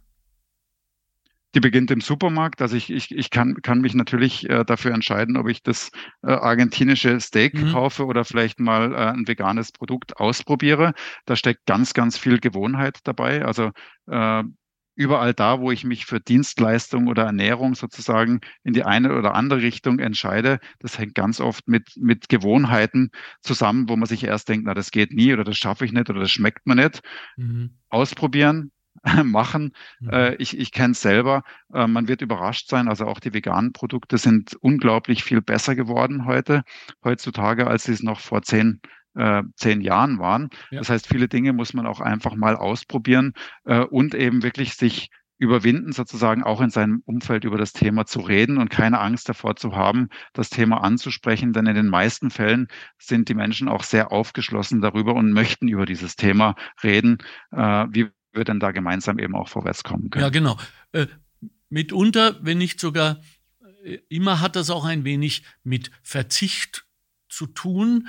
Die beginnt im Supermarkt. Also ich kann mich natürlich dafür entscheiden, ob ich das argentinische Steak kaufe oder vielleicht mal ein veganes Produkt ausprobiere. Da steckt ganz, ganz viel Gewohnheit dabei. Also überall da, wo ich mich für Dienstleistung oder Ernährung sozusagen in die eine oder andere Richtung entscheide, das hängt ganz oft mit Gewohnheiten zusammen, wo man sich erst denkt, na, das geht nie oder das schaffe ich nicht oder das schmeckt mir nicht. Ausprobieren, machen. Ich kenne es selber. Man wird überrascht sein. Also auch die veganen Produkte sind unglaublich viel besser geworden heutzutage, als sie es noch vor 10 Jahren waren. Das heißt, viele Dinge muss man auch einfach mal ausprobieren und eben wirklich sich überwinden, sozusagen auch in seinem Umfeld über das Thema zu reden und keine Angst davor zu haben, das Thema anzusprechen. Denn in den meisten Fällen sind die Menschen auch sehr aufgeschlossen darüber und möchten über dieses Thema reden, wie wir denn da gemeinsam eben auch vorwärts kommen können. Ja, genau. Mitunter, wenn nicht sogar immer, hat das auch ein wenig mit Verzicht zu tun.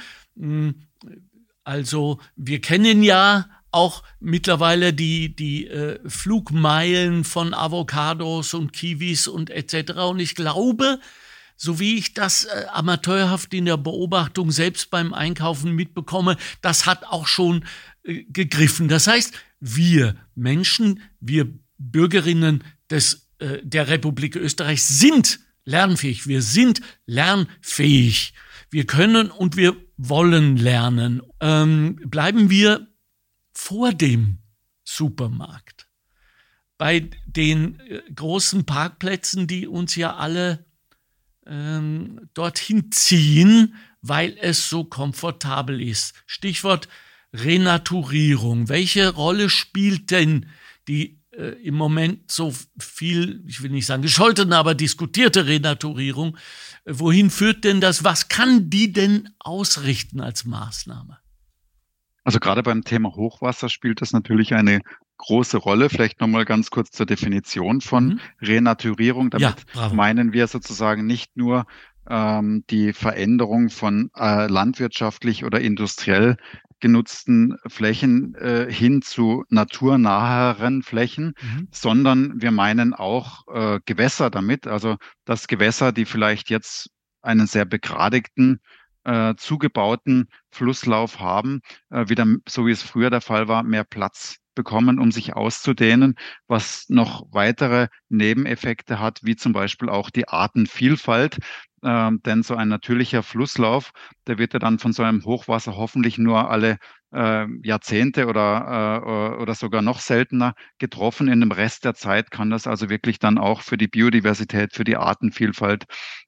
Also wir kennen ja auch mittlerweile die Flugmeilen von Avocados und Kiwis und etc. Und ich glaube, so wie ich das amateurhaft in der Beobachtung selbst beim Einkaufen mitbekomme, das hat auch schon gegriffen. Das heißt, wir Menschen, wir Bürgerinnen der Republik Österreich sind lernfähig. Wir sind lernfähig. Wir können und wir wollen lernen. Bleiben wir vor dem Supermarkt. Bei den großen Parkplätzen, die uns ja alle dorthin ziehen, weil es so komfortabel ist. Stichwort Renaturierung. Welche Rolle spielt denn die im Moment so viel, ich will nicht sagen gescholtene, aber diskutierte Renaturierung? Wohin führt denn das? Was kann die denn ausrichten als Maßnahme? Also gerade beim Thema Hochwasser spielt das natürlich eine große Rolle. Vielleicht nochmal ganz kurz zur Definition von Renaturierung. Damit meinen wir sozusagen nicht nur die Veränderung von landwirtschaftlich oder industriell genutzten Flächen hin zu naturnaheren Flächen, sondern wir meinen auch Gewässer damit. Also dass Gewässer, die vielleicht jetzt einen sehr begradigten zugebauten Flusslauf haben, wieder, so wie es früher der Fall war, mehr Platz bekommen, um sich auszudehnen, was noch weitere Nebeneffekte hat, wie zum Beispiel auch die Artenvielfalt. Denn so ein natürlicher Flusslauf, der wird ja dann von so einem Hochwasser hoffentlich nur alle Jahrzehnte oder sogar noch seltener getroffen. In dem Rest der Zeit kann das also wirklich dann auch für die Biodiversität, für die Artenvielfalt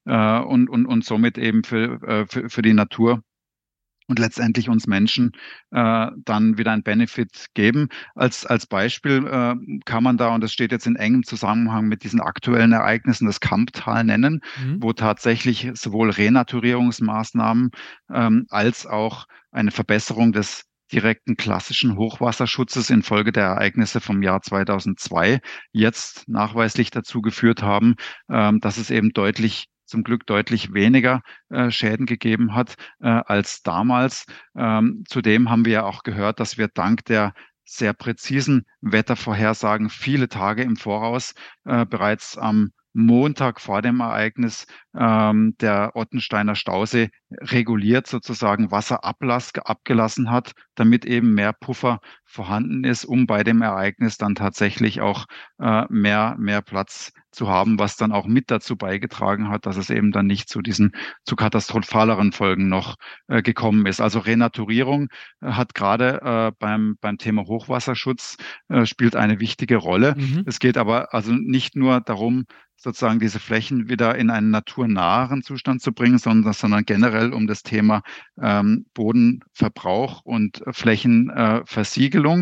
und somit eben für die Natur und letztendlich uns Menschen dann wieder ein Benefit geben. Als Beispiel kann man da, und das steht jetzt in engem Zusammenhang mit diesen aktuellen Ereignissen, das Kamptal nennen, wo tatsächlich sowohl Renaturierungsmaßnahmen als auch eine Verbesserung des direkten klassischen Hochwasserschutzes infolge der Ereignisse vom Jahr 2002 jetzt nachweislich dazu geführt haben, dass es eben zum Glück deutlich weniger Schäden gegeben hat als damals. Zudem haben wir ja auch gehört, dass wir dank der sehr präzisen Wettervorhersagen viele Tage im Voraus bereits am Montag vor dem Ereignis der Ottensteiner Stausee reguliert sozusagen Wasserablass abgelassen hat, damit eben mehr Puffer vorhanden ist, um bei dem Ereignis dann tatsächlich auch mehr Platz zu haben, was dann auch mit dazu beigetragen hat, dass es eben dann nicht zu katastrophaleren Folgen noch gekommen ist. Also Renaturierung hat gerade beim Thema Hochwasserschutz spielt eine wichtige Rolle. Es geht aber also nicht nur darum, sozusagen diese Flächen wieder in einen naturnahen Zustand zu bringen, sondern generell um das Thema Bodenverbrauch und Flächenversiegelung.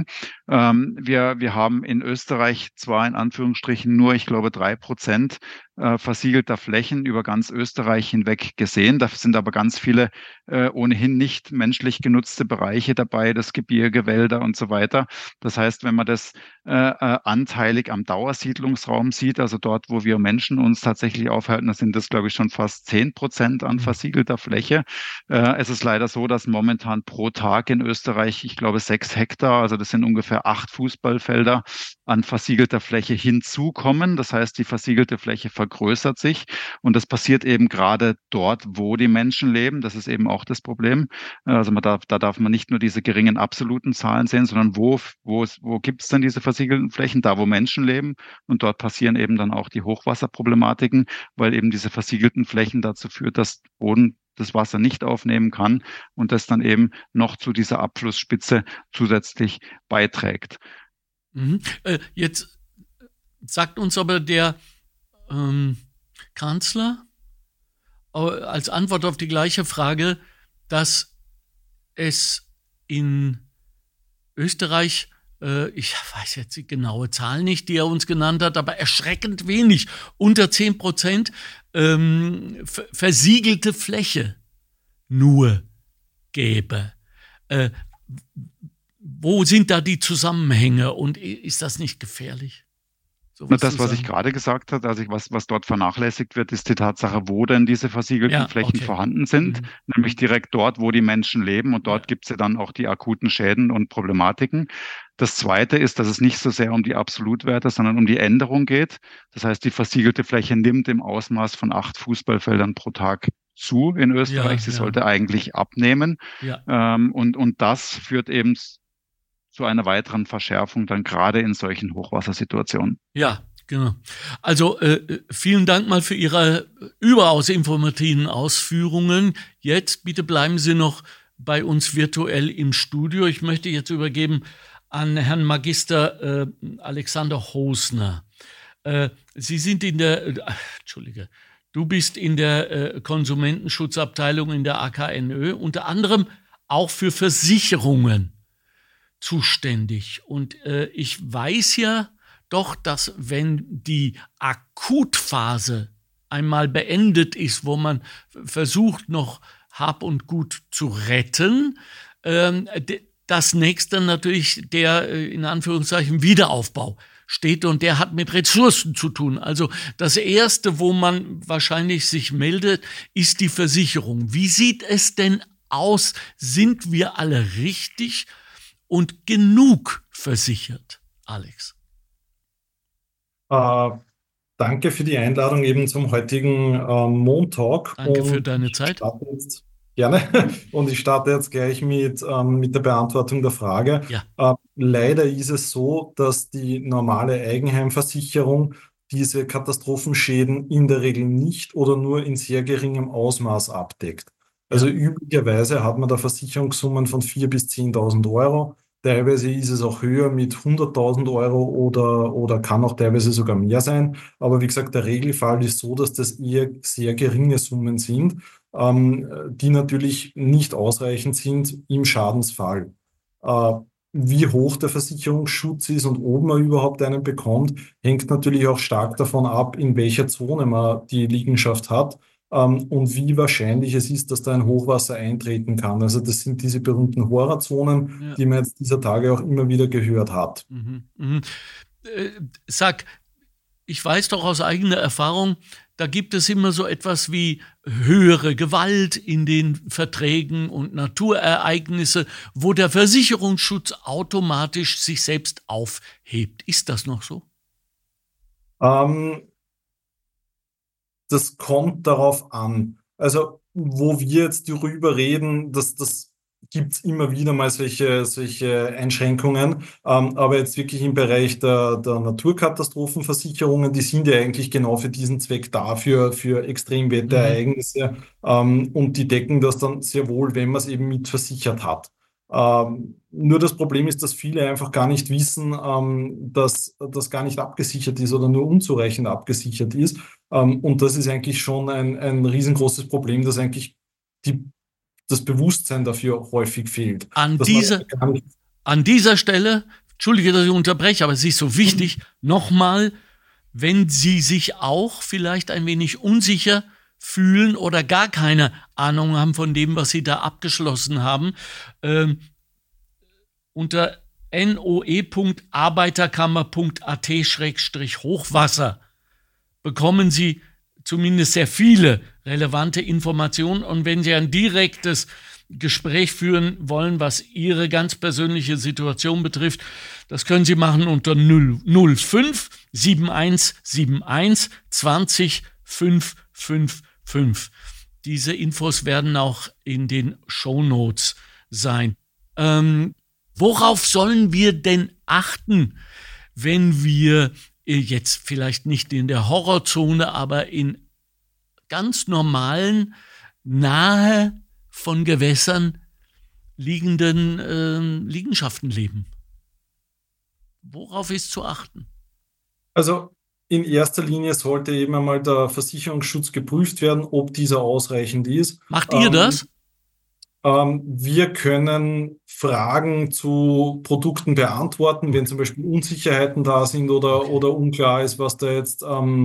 Wir haben in Österreich zwar in Anführungsstrichen nur, ich glaube, 3% versiegelter Flächen über ganz Österreich hinweg gesehen. Da sind aber ganz viele ohnehin nicht menschlich genutzte Bereiche dabei, das Gebirge, Wälder und so weiter. Das heißt, wenn man das anteilig am Dauersiedlungsraum sieht, also dort, wo wir Menschen uns tatsächlich aufhalten, da sind das, glaube ich, schon fast 10% an versiegelter Fläche. Es ist leider so, dass momentan pro Tag in Österreich, ich glaube, 6 Hektar, also das sind ungefähr 8 Fußballfelder, an versiegelter Fläche hinzukommen. Das heißt, die versiegelte Fläche vergrößert sich und das passiert eben gerade dort, wo die Menschen leben. Das ist eben auch das Problem. Also da darf man nicht nur diese geringen absoluten Zahlen sehen, sondern wo gibt es denn diese versiegelten Flächen? Da, wo Menschen leben, und dort passieren eben dann auch die Hochwasserproblematiken, weil eben diese versiegelten Flächen dazu führt, dass Boden das Wasser nicht aufnehmen kann und das dann eben noch zu dieser Abflussspitze zusätzlich beiträgt. Jetzt sagt uns aber der Kanzler als Antwort auf die gleiche Frage, dass es in Österreich, ich weiß jetzt die genaue Zahl nicht, die er uns genannt hat, aber erschreckend wenig, unter 10% versiegelte Fläche nur gäbe. Wo sind da die Zusammenhänge und ist das nicht gefährlich? Das, was ich gerade gesagt habe, also was dort vernachlässigt wird, ist die Tatsache, wo denn diese versiegelten Flächen vorhanden sind, nämlich direkt dort, wo die Menschen leben, und dort gibt es ja dann auch die akuten Schäden und Problematiken. Das Zweite ist, dass es nicht so sehr um die Absolutwerte, sondern um die Änderung geht. Das heißt, die versiegelte Fläche nimmt im Ausmaß von 8 Fußballfeldern pro Tag zu in Österreich. Sie sollte eigentlich abnehmen. Und das führt eben zu einer weiteren Verschärfung dann gerade in solchen Hochwassersituationen. Ja, genau. Also vielen Dank mal für Ihre überaus informativen Ausführungen. Jetzt bitte bleiben Sie noch bei uns virtuell im Studio. Ich möchte jetzt übergeben an Herrn Magister Alexander Hosner. Sie sind Du bist in der Konsumentenschutzabteilung in der AKNÖ, unter anderem auch für Versicherungen zuständig. Und ich weiß ja doch, dass wenn die Akutphase einmal beendet ist, wo man versucht, noch Hab und Gut zu retten, das nächste natürlich der, in Anführungszeichen, Wiederaufbau steht, und der hat mit Ressourcen zu tun. Also das Erste, wo man wahrscheinlich sich meldet, ist die Versicherung. Wie sieht es denn aus? Sind wir alle richtig und genug versichert, Alex? Danke für die Einladung eben zum heutigen Montalk. Danke für deine Zeit. Gerne. Und ich starte jetzt gleich mit der Beantwortung der Frage. Ja. Leider ist es so, dass die normale Eigenheimversicherung diese Katastrophenschäden in der Regel nicht oder nur in sehr geringem Ausmaß abdeckt. Also üblicherweise hat man da Versicherungssummen von 4.000 bis 10.000 Euro. Teilweise ist es auch höher mit 100.000 Euro oder kann auch teilweise sogar mehr sein. Aber wie gesagt, der Regelfall ist so, dass das eher sehr geringe Summen sind, die natürlich nicht ausreichend sind im Schadensfall. Wie hoch der Versicherungsschutz ist und ob man überhaupt einen bekommt, hängt natürlich auch stark davon ab, in welcher Zone man die Liegenschaft hat. Und wie wahrscheinlich es ist, dass da ein Hochwasser eintreten kann. Also das sind diese berühmten Horrorzonen, die man jetzt dieser Tage auch immer wieder gehört hat. Sag, ich weiß doch aus eigener Erfahrung, da gibt es immer so etwas wie höhere Gewalt in den Verträgen und Naturereignisse, wo der Versicherungsschutz automatisch sich selbst aufhebt. Ist das noch so? Das kommt darauf an. Also, wo wir jetzt darüber reden, das gibt es immer wieder mal solche Einschränkungen. Aber jetzt wirklich im Bereich der Naturkatastrophenversicherungen, die sind ja eigentlich genau für diesen Zweck da, für Extremwetterereignisse. Und die decken das dann sehr wohl, wenn man es eben mitversichert hat. Nur das Problem ist, dass viele einfach gar nicht wissen, dass das gar nicht abgesichert ist oder nur unzureichend abgesichert ist. Und das ist eigentlich schon ein riesengroßes Problem, dass eigentlich das Bewusstsein dafür häufig fehlt. An dieser Stelle, entschuldige, dass ich unterbreche, aber es ist so wichtig, nochmal, wenn Sie sich auch vielleicht ein wenig unsicher fühlen oder gar keine Ahnung haben von dem, was Sie da abgeschlossen haben, unter noe.arbeiterkammer.at/Hochwasser bekommen Sie zumindest sehr viele relevante Informationen. Und wenn Sie ein direktes Gespräch führen wollen, was Ihre ganz persönliche Situation betrifft, das können Sie machen unter 05 7171 20 555. Diese Infos werden auch in den Shownotes sein. Worauf sollen wir denn achten, wenn wir jetzt vielleicht nicht in der Horrorzone, aber in ganz normalen, nahe von Gewässern liegenden Liegenschaften leben? Worauf ist zu achten? Also in erster Linie sollte eben einmal der Versicherungsschutz geprüft werden, ob dieser ausreichend ist. Macht ihr das? Wir können Fragen zu Produkten beantworten, wenn zum Beispiel Unsicherheiten da sind oder unklar ist, was da jetzt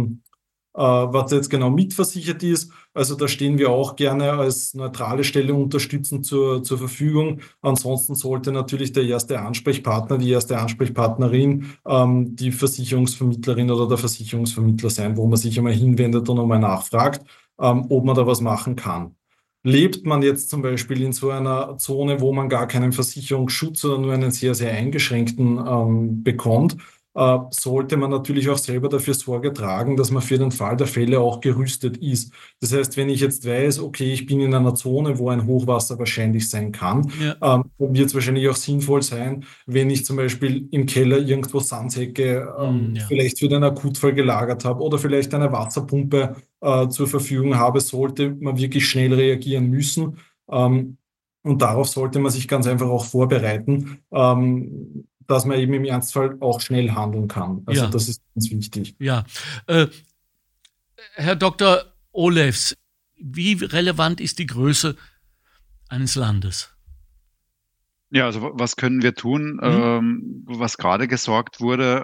genau mitversichert ist. Also da stehen wir auch gerne als neutrale Stelle unterstützend zur Verfügung. Ansonsten sollte natürlich der erste Ansprechpartner, die erste Ansprechpartnerin die Versicherungsvermittlerin oder der Versicherungsvermittler sein, wo man sich einmal hinwendet und einmal nachfragt, ob man da was machen kann. Lebt man jetzt zum Beispiel in so einer Zone, wo man gar keinen Versicherungsschutz oder nur einen sehr, sehr eingeschränkten bekommt, sollte man natürlich auch selber dafür Sorge tragen, dass man für den Fall der Fälle auch gerüstet ist. Das heißt, wenn ich jetzt weiß, okay, ich bin in einer Zone, wo ein Hochwasser wahrscheinlich sein kann, wird es wahrscheinlich auch sinnvoll sein, wenn ich zum Beispiel im Keller irgendwo Sandsäcke vielleicht für den Akutfall gelagert habe oder vielleicht eine Wasserpumpe zur Verfügung habe, sollte man wirklich schnell reagieren müssen. Und darauf sollte man sich ganz einfach auch vorbereiten, dass man eben im Ernstfall auch schnell handeln kann. Also das ist ganz wichtig. Ja. Herr Dr. Olefs, wie relevant ist die Größe eines Landes? Ja, also was können wir tun? Was gerade gesorgt wurde,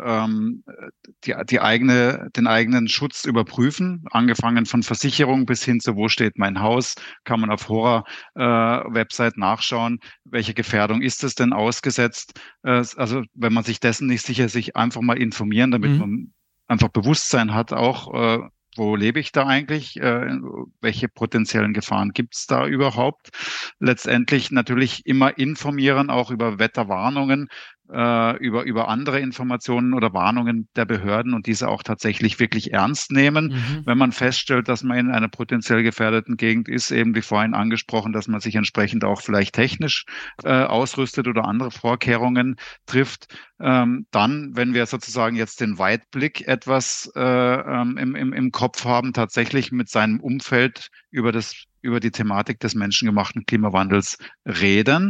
den eigenen Schutz überprüfen, angefangen von Versicherung bis hin zu wo steht mein Haus, kann man auf Website nachschauen, welche Gefährdung ist es denn ausgesetzt? Also wenn man sich dessen nicht sicher, sich einfach mal informieren, damit man einfach Bewusstsein hat, auch wo lebe ich da eigentlich? Welche potenziellen Gefahren gibt es da überhaupt? Letztendlich natürlich immer informieren, auch über Wetterwarnungen, über andere Informationen oder Warnungen der Behörden und diese auch tatsächlich wirklich ernst nehmen. Wenn man feststellt, dass man in einer potenziell gefährdeten Gegend ist, eben wie vorhin angesprochen, dass man sich entsprechend auch vielleicht technisch ausrüstet oder andere Vorkehrungen trifft. Dann, wenn wir sozusagen jetzt den Weitblick etwas im Kopf haben, tatsächlich mit seinem Umfeld über die Thematik des menschengemachten Klimawandels reden.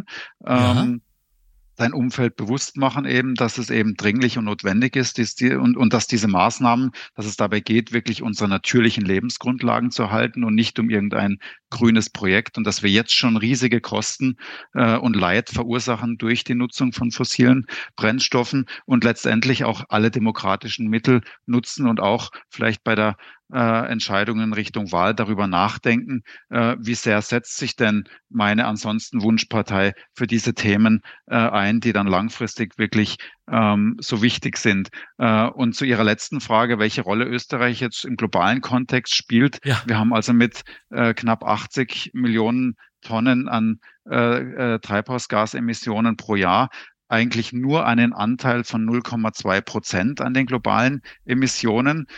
Sein Umfeld bewusst machen eben, dass es eben dringlich und notwendig ist, und dass diese Maßnahmen, dass es dabei geht, wirklich unsere natürlichen Lebensgrundlagen zu erhalten und nicht um irgendein grünes Projekt, und dass wir jetzt schon riesige Kosten und Leid verursachen durch die Nutzung von fossilen Brennstoffen und letztendlich auch alle demokratischen Mittel nutzen und auch vielleicht bei der Entscheidungen in Richtung Wahl darüber nachdenken, wie sehr setzt sich denn meine ansonsten Wunschpartei für diese Themen ein, die dann langfristig wirklich so wichtig sind. Und zu Ihrer letzten Frage, welche Rolle Österreich jetzt im globalen Kontext spielt. Ja. Wir haben also mit knapp 80 Millionen Tonnen an Treibhausgasemissionen pro Jahr eigentlich nur einen Anteil von 0,2% an den globalen Emissionen.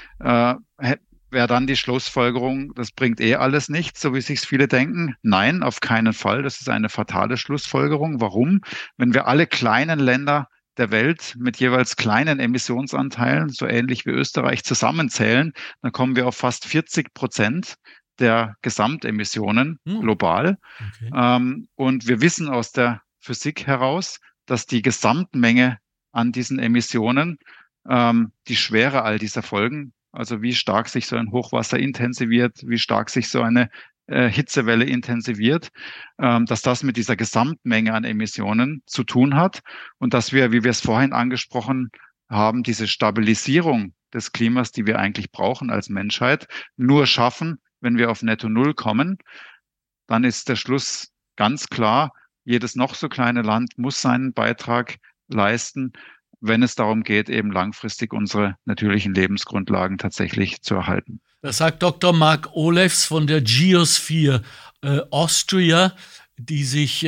Wäre dann die Schlussfolgerung, das bringt alles nichts, so wie sich viele denken? Nein, auf keinen Fall. Das ist eine fatale Schlussfolgerung. Warum? Wenn wir alle kleinen Länder der Welt mit jeweils kleinen Emissionsanteilen, so ähnlich wie Österreich, zusammenzählen, dann kommen wir auf fast 40% der Gesamtemissionen global. Okay. Und wir wissen aus der Physik heraus, dass die Gesamtmenge an diesen Emissionen, die Schwere all dieser Folgen, also wie stark sich so ein Hochwasser intensiviert, wie stark sich so eine Hitzewelle intensiviert, dass das mit dieser Gesamtmenge an Emissionen zu tun hat und dass wir, wie wir es vorhin angesprochen haben, diese Stabilisierung des Klimas, die wir eigentlich brauchen als Menschheit, nur schaffen, wenn wir auf Netto Null kommen. Dann ist der Schluss ganz klar, jedes noch so kleine Land muss seinen Beitrag leisten, wenn es darum geht, eben langfristig unsere natürlichen Lebensgrundlagen tatsächlich zu erhalten. Das sagt Dr. Mark Olefs von der Geosphere Austria, die sich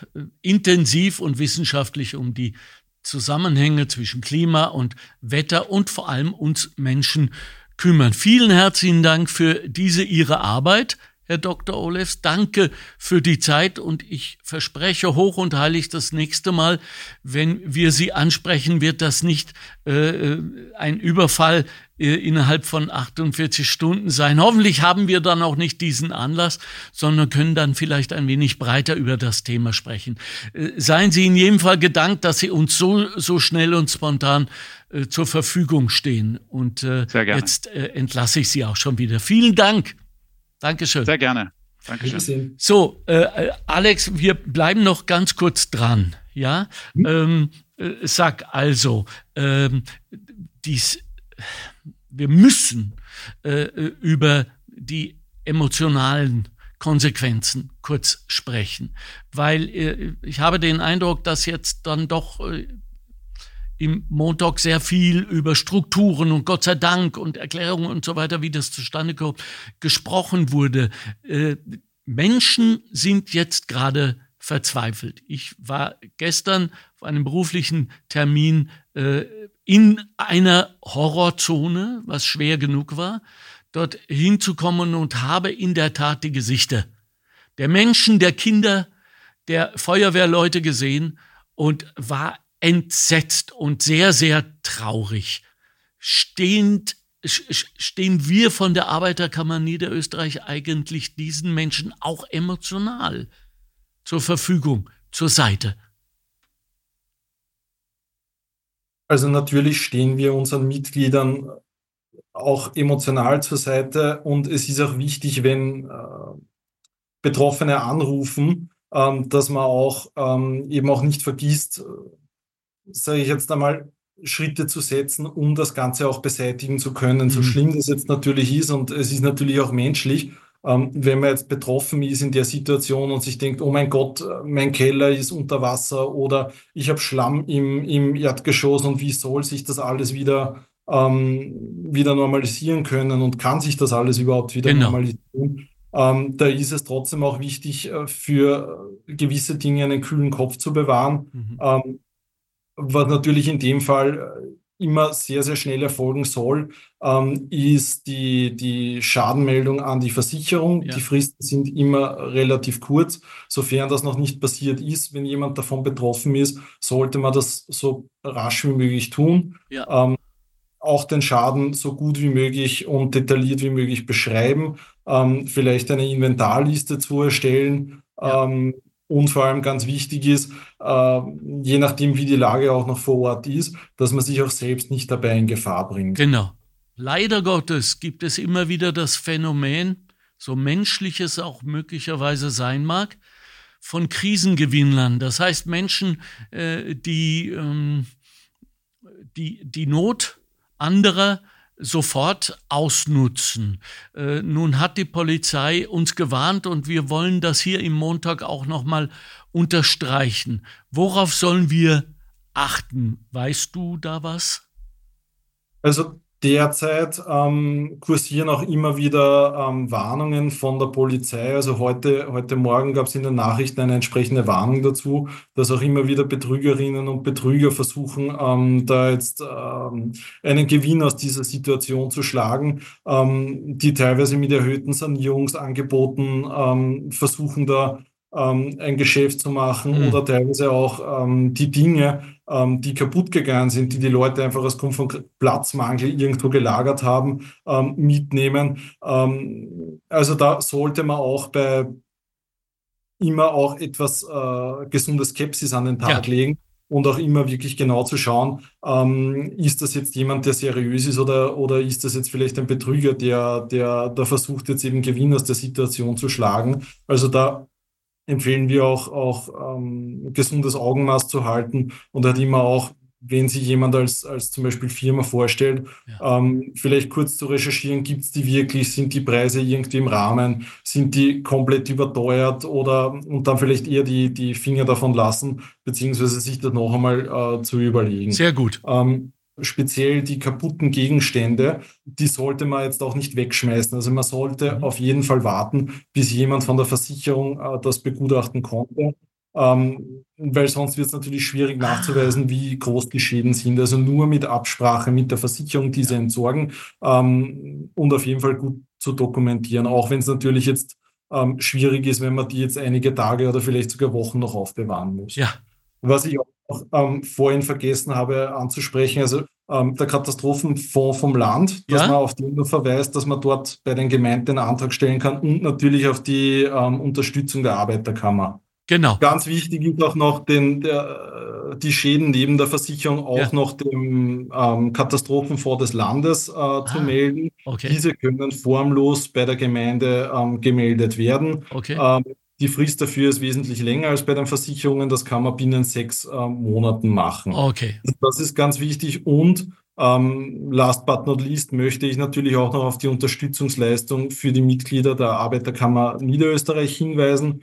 intensiv und wissenschaftlich um die Zusammenhänge zwischen Klima und Wetter und vor allem uns Menschen kümmern. Vielen herzlichen Dank für diese Ihre Arbeit, Herr Dr. Olefs. Danke für die Zeit und ich verspreche hoch und heilig, das nächste Mal, wenn wir Sie ansprechen, wird das nicht ein Überfall innerhalb von 48 Stunden sein. Hoffentlich haben wir dann auch nicht diesen Anlass, sondern können dann vielleicht ein wenig breiter über das Thema sprechen. Seien Sie in jedem Fall gedankt, dass Sie uns so schnell und spontan zur Verfügung stehen. Und jetzt entlasse ich Sie auch schon wieder. Vielen Dank. Dankeschön. Sehr gerne. Dankeschön. So, Alex, wir bleiben noch ganz kurz dran. Ja, sag also, wir müssen über die emotionalen Konsequenzen kurz sprechen, weil ich habe den Eindruck, dass jetzt dann doch im Montag sehr viel über Strukturen und Gott sei Dank und Erklärungen und so weiter, wie das zustande kommt, gesprochen wurde. Menschen sind jetzt gerade verzweifelt. Ich war gestern auf einem beruflichen Termin in einer Horrorzone, was schwer genug war, dort hinzukommen und habe in der Tat die Gesichter der Menschen, der Kinder, der Feuerwehrleute gesehen und war entsetzt und sehr, sehr traurig. Stehen wir von der Arbeiterkammer Niederösterreich eigentlich diesen Menschen auch emotional zur Verfügung, zur Seite? Also natürlich stehen wir unseren Mitgliedern auch emotional zur Seite und es ist auch wichtig, wenn Betroffene anrufen, dass man auch eben auch nicht vergisst, sage ich jetzt einmal, Schritte zu setzen, um das Ganze auch beseitigen zu können. So schlimm das jetzt natürlich ist und es ist natürlich auch menschlich, wenn man jetzt betroffen ist in der Situation und sich denkt, oh mein Gott, mein Keller ist unter Wasser oder ich habe Schlamm im Erdgeschoss und wie soll sich das alles wieder normalisieren können und kann sich das alles überhaupt wieder Genau. normalisieren? Da ist es trotzdem auch wichtig, für gewisse Dinge einen kühlen Kopf zu bewahren. Was natürlich in dem Fall immer sehr, sehr schnell erfolgen soll, ist die Schadenmeldung an die Versicherung. Ja. Die Fristen sind immer relativ kurz. Sofern das noch nicht passiert ist, wenn jemand davon betroffen ist, sollte man das so rasch wie möglich tun. Ja. Auch den Schaden so gut wie möglich und detailliert wie möglich beschreiben, vielleicht eine Inventarliste zu erstellen. Ja. Und vor allem ganz wichtig ist, je nachdem, wie die Lage auch noch vor Ort ist, dass man sich auch selbst nicht dabei in Gefahr bringt. Genau. Leider Gottes gibt es immer wieder das Phänomen, so menschlich es auch möglicherweise sein mag, von Krisengewinnern. Das heißt Menschen, die Not anderer sofort ausnutzen. Nun hat die Polizei uns gewarnt und wir wollen das hier im Montag auch nochmal unterstreichen. Worauf sollen wir achten? Weißt du da was? Also derzeit kursieren auch immer wieder Warnungen von der Polizei. Also heute Morgen gab es in den Nachrichten eine entsprechende Warnung dazu, dass auch immer wieder Betrügerinnen und Betrüger versuchen, da jetzt einen Gewinn aus dieser Situation zu schlagen, die teilweise mit erhöhten Sanierungsangeboten versuchen da ein Geschäft zu machen oder teilweise auch die Dinge, die kaputt gegangen sind, die Leute einfach aus Grund von Platzmangel irgendwo gelagert haben, mitnehmen. Also da sollte man auch immer auch etwas gesunde Skepsis an den Tag legen und auch immer wirklich genau zu schauen, ist das jetzt jemand, der seriös ist oder ist das jetzt vielleicht ein Betrüger, der da versucht jetzt eben Gewinn aus der Situation zu schlagen. Also da empfehlen wir auch gesundes Augenmaß zu halten und halt immer auch, wenn sich jemand als zum Beispiel Firma vorstellt, vielleicht kurz zu recherchieren, gibt es die wirklich, sind die Preise irgendwie im Rahmen, sind die komplett überteuert und dann vielleicht eher die Finger davon lassen, beziehungsweise sich das noch einmal zu überlegen. Sehr gut. Speziell die kaputten Gegenstände, die sollte man jetzt auch nicht wegschmeißen. Also man sollte auf jeden Fall warten, bis jemand von der Versicherung das begutachten konnte, weil sonst wird es natürlich schwierig nachzuweisen, wie groß die Schäden sind. Also nur mit Absprache mit der Versicherung diese entsorgen und auf jeden Fall gut zu dokumentieren, auch wenn es natürlich jetzt schwierig ist, wenn man die jetzt einige Tage oder vielleicht sogar Wochen noch aufbewahren muss. Ja. Was ich auch vorhin vergessen habe anzusprechen, also der Katastrophenfonds vom Land, dass man auf den nur verweist, dass man dort bei den Gemeinden einen Antrag stellen kann und natürlich auf die Unterstützung der Arbeiterkammer. Genau. Ganz wichtig ist auch noch die Schäden neben der Versicherung auch noch dem Katastrophenfonds des Landes zu melden. Okay. Diese können formlos bei der Gemeinde gemeldet werden. Okay. Die Frist dafür ist wesentlich länger als bei den Versicherungen. Das kann man binnen 6 Monaten machen. Okay. Das ist ganz wichtig. Und last but not least möchte ich natürlich auch noch auf die Unterstützungsleistung für die Mitglieder der Arbeiterkammer Niederösterreich hinweisen.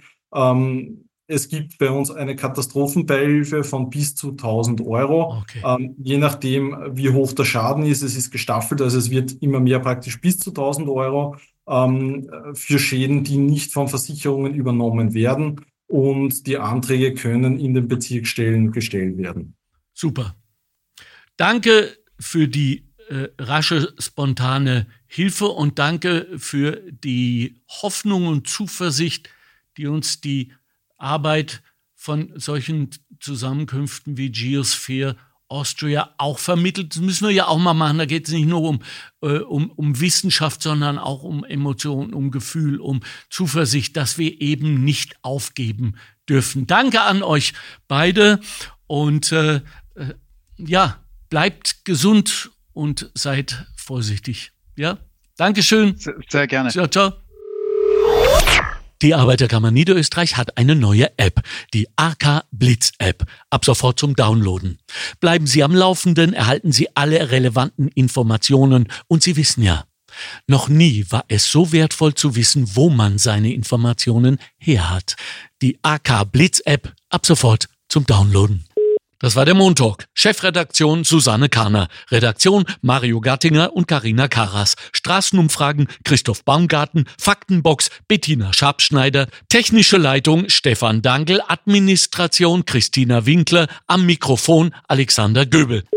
Es gibt bei uns eine Katastrophenbeihilfe von bis zu 1.000 Euro. Okay. Je nachdem, wie hoch der Schaden ist, es ist gestaffelt, also es wird immer mehr praktisch bis zu 1.000 Euro für Schäden, die nicht von Versicherungen übernommen werden. Und die Anträge können in den Bezirksstellen gestellt werden. Super. Danke für die rasche, spontane Hilfe und danke für die Hoffnung und Zuversicht, die uns die Arbeit von solchen Zusammenkünften wie Geosphere Austria auch vermittelt. Das müssen wir ja auch mal machen. Da geht es nicht nur um Wissenschaft, sondern auch um Emotionen, um Gefühl, um Zuversicht, dass wir eben nicht aufgeben dürfen. Danke an euch beide und bleibt gesund und seid vorsichtig. Ja, Dankeschön. Sehr gerne. Ciao, ciao. Die Arbeiterkammer Niederösterreich hat eine neue App, die AK Blitz App, ab sofort zum Downloaden. Bleiben Sie am Laufenden, erhalten Sie alle relevanten Informationen und Sie wissen ja, noch nie war es so wertvoll zu wissen, wo man seine Informationen her hat. Die AK Blitz App, ab sofort zum Downloaden. Das war der Montalk. Chefredaktion Susanne Karner. Redaktion Mario Gattinger und Carina Karas. Straßenumfragen Christoph Baumgarten. Faktenbox Bettina Schabschneider. Technische Leitung Stefan Dangl. Administration Christina Winkler. Am Mikrofon Alexander Göbel.